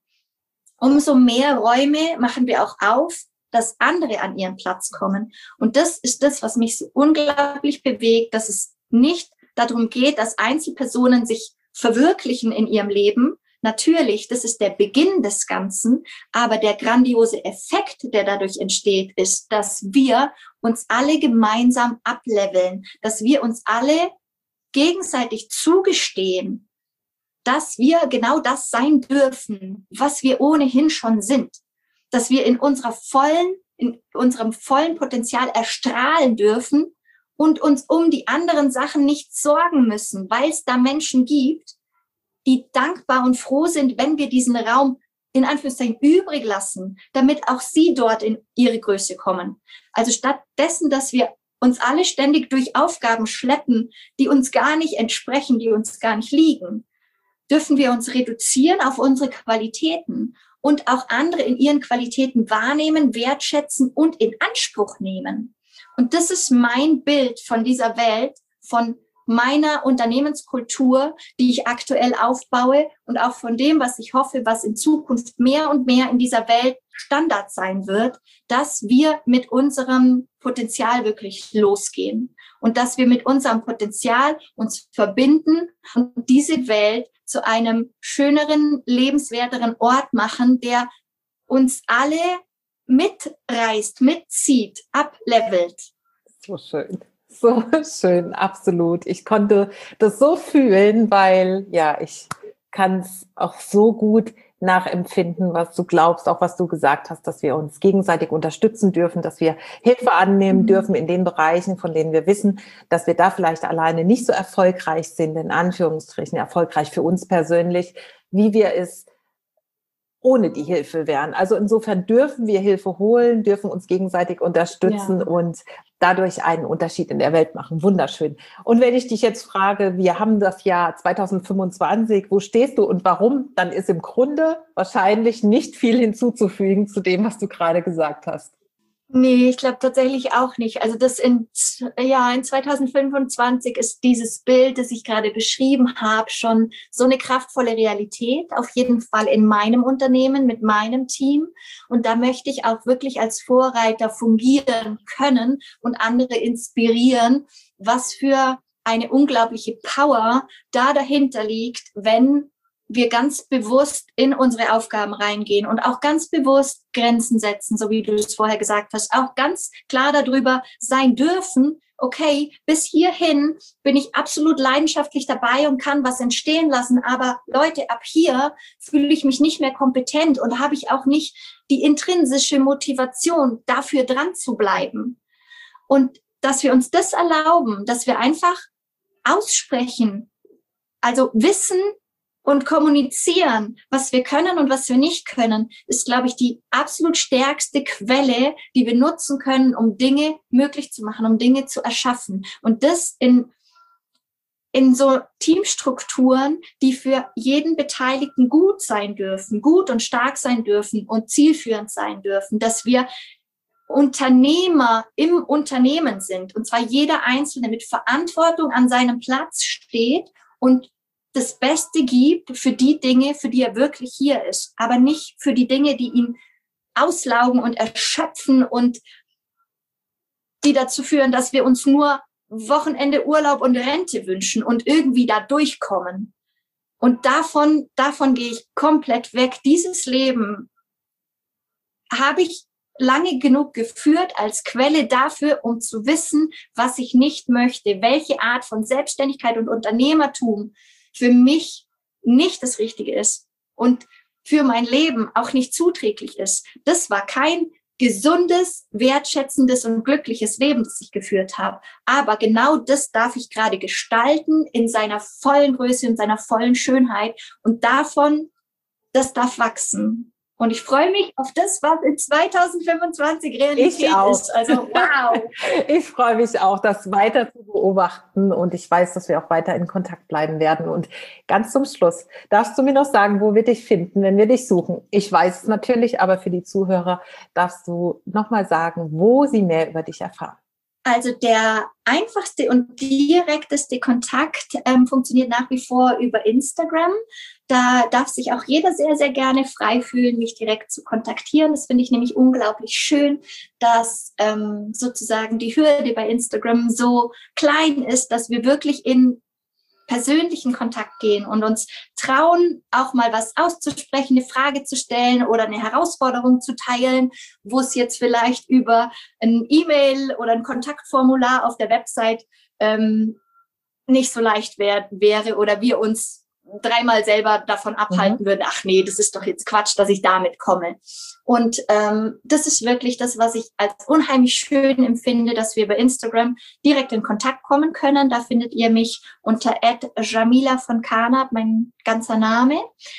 umso mehr Räume machen wir auch auf, dass andere an ihren Platz kommen. Und das ist das, was mich so unglaublich bewegt, dass es nicht darum geht, dass Einzelpersonen sich verwirklichen in ihrem Leben. Natürlich, das ist der Beginn des Ganzen, aber der grandiose Effekt, der dadurch entsteht, ist, dass wir uns alle gemeinsam ableveln, dass wir uns alle gegenseitig zugestehen, dass wir genau das sein dürfen, was wir ohnehin schon sind, dass wir in unserer vollen, in unserem vollen Potenzial erstrahlen dürfen und uns um die anderen Sachen nicht sorgen müssen, weil es da Menschen gibt, die dankbar und froh sind, wenn wir diesen Raum in Anführungszeichen übrig lassen, damit auch sie dort in ihre Größe kommen. Also stattdessen, dass wir uns alle ständig durch Aufgaben schleppen, die uns gar nicht entsprechen, die uns gar nicht liegen, dürfen wir uns reduzieren auf unsere Qualitäten und auch andere in ihren Qualitäten wahrnehmen, wertschätzen und in Anspruch nehmen. Und das ist mein Bild von dieser Welt, von meiner Unternehmenskultur, die ich aktuell aufbaue und auch von dem, was ich hoffe, was in Zukunft mehr und mehr in dieser Welt Standard sein wird, dass wir mit unserem Potenzial wirklich losgehen und dass wir mit unserem Potenzial uns verbinden und diese Welt zu einem schöneren, lebenswerteren Ort machen, der uns alle mitreißt, mitzieht, ablevelt. So schön. So schön, absolut. Ich konnte das so fühlen, weil ja, ich kann es auch so gut nachempfinden, was du glaubst, auch was du gesagt hast, dass wir uns gegenseitig unterstützen dürfen, dass wir Hilfe annehmen dürfen in den Bereichen, von denen wir wissen, dass wir da vielleicht alleine nicht so erfolgreich sind, in Anführungsstrichen erfolgreich für uns persönlich, wie wir es ohne die Hilfe wären. Also insofern dürfen wir Hilfe holen, dürfen uns gegenseitig unterstützen ja. und dadurch einen Unterschied in der Welt machen. Wunderschön. Und wenn ich dich jetzt frage, wir haben das Jahr zwanzig fünfundzwanzig, wo stehst du und warum? Dann ist im Grunde wahrscheinlich nicht viel hinzuzufügen zu dem, was du gerade gesagt hast. Nee, ich glaube tatsächlich auch nicht. Also das in, ja, in zwanzig fünfundzwanzig ist dieses Bild, das ich gerade beschrieben habe, schon so eine kraftvolle Realität, auf jeden Fall in meinem Unternehmen, mit meinem Team. Und da möchte ich auch wirklich als Vorreiter fungieren können und andere inspirieren, was für eine unglaubliche Power da dahinter liegt, wenn wir ganz bewusst in unsere Aufgaben reingehen und auch ganz bewusst Grenzen setzen, so wie du es vorher gesagt hast, auch ganz klar darüber sein dürfen, okay, bis hierhin bin ich absolut leidenschaftlich dabei und kann was entstehen lassen, aber Leute, ab hier fühle ich mich nicht mehr kompetent und habe ich auch nicht die intrinsische Motivation, dafür dran zu bleiben. Und dass wir uns das erlauben, dass wir einfach aussprechen, also wissen, und kommunizieren, was wir können und was wir nicht können, ist, glaube ich, die absolut stärkste Quelle, die wir nutzen können, um Dinge möglich zu machen, um Dinge zu erschaffen. Und das in, in so Teamstrukturen, die für jeden Beteiligten gut sein dürfen, gut und stark sein dürfen und zielführend sein dürfen, dass wir Unternehmer im Unternehmen sind, und zwar jeder Einzelne mit Verantwortung an seinem Platz steht und das Beste gibt für die Dinge, für die er wirklich hier ist, aber nicht für die Dinge, die ihn auslaugen und erschöpfen und die dazu führen, dass wir uns nur Wochenende, Urlaub und Rente wünschen und irgendwie da durchkommen. Und davon, davon gehe ich komplett weg. Dieses Leben habe ich lange genug geführt als Quelle dafür, um zu wissen, was ich nicht möchte, welche Art von Selbstständigkeit und Unternehmertum für mich nicht das Richtige ist und für mein Leben auch nicht zuträglich ist. Das war kein gesundes, wertschätzendes und glückliches Leben, das ich geführt habe. Aber genau das darf ich gerade gestalten in seiner vollen Größe, in seiner vollen Schönheit. Und davon, das darf wachsen. Und ich freue mich auf das, was in zwanzig fünfundzwanzig Realität ich auch. ist. Also wow. Ich freue mich auch, das weiter zu beobachten. Und ich weiß, dass wir auch weiter in Kontakt bleiben werden. Und ganz zum Schluss, darfst du mir noch sagen, wo wir dich finden, wenn wir dich suchen? Ich weiß es natürlich, aber für die Zuhörer darfst du nochmal sagen, wo sie mehr über dich erfahren. Also der einfachste und direkteste Kontakt ähm, funktioniert nach wie vor über Instagram. Da darf sich auch jeder sehr, sehr gerne frei fühlen, mich direkt zu kontaktieren. Das finde ich nämlich unglaublich schön, dass ähm, sozusagen die Hürde bei Instagram so klein ist, dass wir wirklich in persönlichen Kontakt gehen und uns trauen, auch mal was auszusprechen, eine Frage zu stellen oder eine Herausforderung zu teilen, wo es jetzt vielleicht über ein E-Mail oder ein Kontaktformular auf der Website ähm, nicht so leicht wär, wäre oder wir uns dreimal selber davon abhalten mhm. würden, ach nee, das ist doch jetzt Quatsch, dass ich damit komme. Und ähm, das ist wirklich das, was ich als unheimlich schön empfinde, dass wir bei Instagram direkt in Kontakt kommen können. Da findet ihr mich unter at Jamila von Carnap, mein ganzer Name.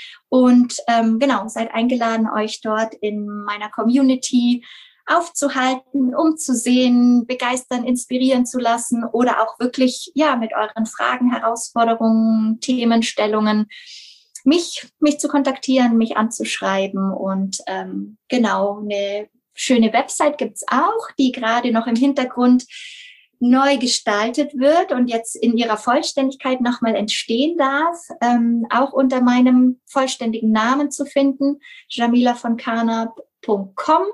Und ähm, genau, seid eingeladen, euch dort in meiner Community aufzuhalten, umzusehen, begeistern, inspirieren zu lassen oder auch wirklich ja mit euren Fragen, Herausforderungen, Themenstellungen mich mich zu kontaktieren, mich anzuschreiben. Und ähm, genau, eine schöne Website gibt's auch, die gerade noch im Hintergrund neu gestaltet wird und jetzt in ihrer Vollständigkeit nochmal entstehen darf, ähm, auch unter meinem vollständigen Namen zu finden, jamila von carnap punkt com.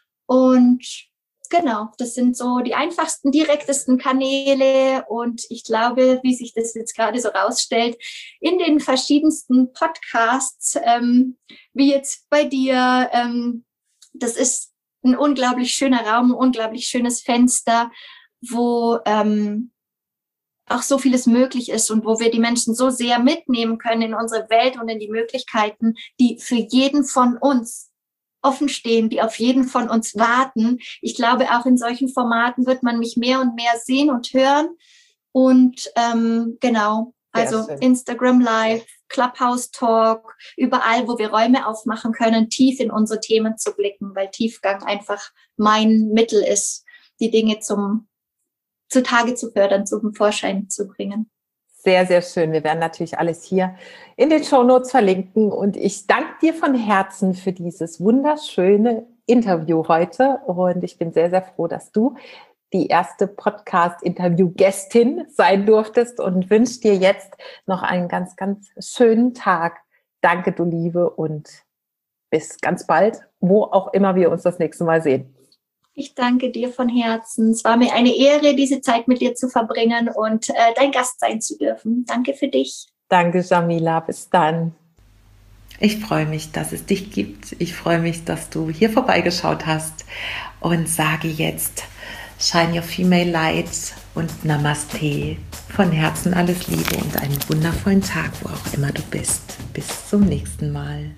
Und genau, das sind so die einfachsten, direktesten Kanäle. Und ich glaube, wie sich das jetzt gerade so rausstellt, in den verschiedensten Podcasts, ähm, wie jetzt bei dir, ähm, das ist ein unglaublich schöner Raum, ein unglaublich schönes Fenster, wo ähm, auch so vieles möglich ist und wo wir die Menschen so sehr mitnehmen können in unsere Welt und in die Möglichkeiten, die für jeden von uns offen stehen, die auf jeden von uns warten. Ich glaube, auch in solchen Formaten wird man mich mehr und mehr sehen und hören. Und ähm, genau, also Instagram Live, Clubhouse Talk, überall, wo wir Räume aufmachen können, tief in unsere Themen zu blicken, weil Tiefgang einfach mein Mittel ist, die Dinge zum zutage zu fördern, zum Vorschein zu bringen. Sehr, sehr schön. Wir werden natürlich alles hier in den Shownotes verlinken. Und ich danke dir von Herzen für dieses wunderschöne Interview heute. Und ich bin sehr, sehr froh, dass du die erste Podcast-Interview-Gästin sein durftest und wünsche dir jetzt noch einen ganz, ganz schönen Tag. Danke, du Liebe, und bis ganz bald, wo auch immer wir uns das nächste Mal sehen. Ich danke dir von Herzen. Es war mir eine Ehre, diese Zeit mit dir zu verbringen und äh, dein Gast sein zu dürfen. Danke für dich. Danke, Jamila. Bis dann. Ich freue mich, dass es dich gibt. Ich freue mich, dass du hier vorbeigeschaut hast und sage jetzt Shine Your Female Light und Namaste. Von Herzen alles Liebe und einen wundervollen Tag, wo auch immer du bist. Bis zum nächsten Mal.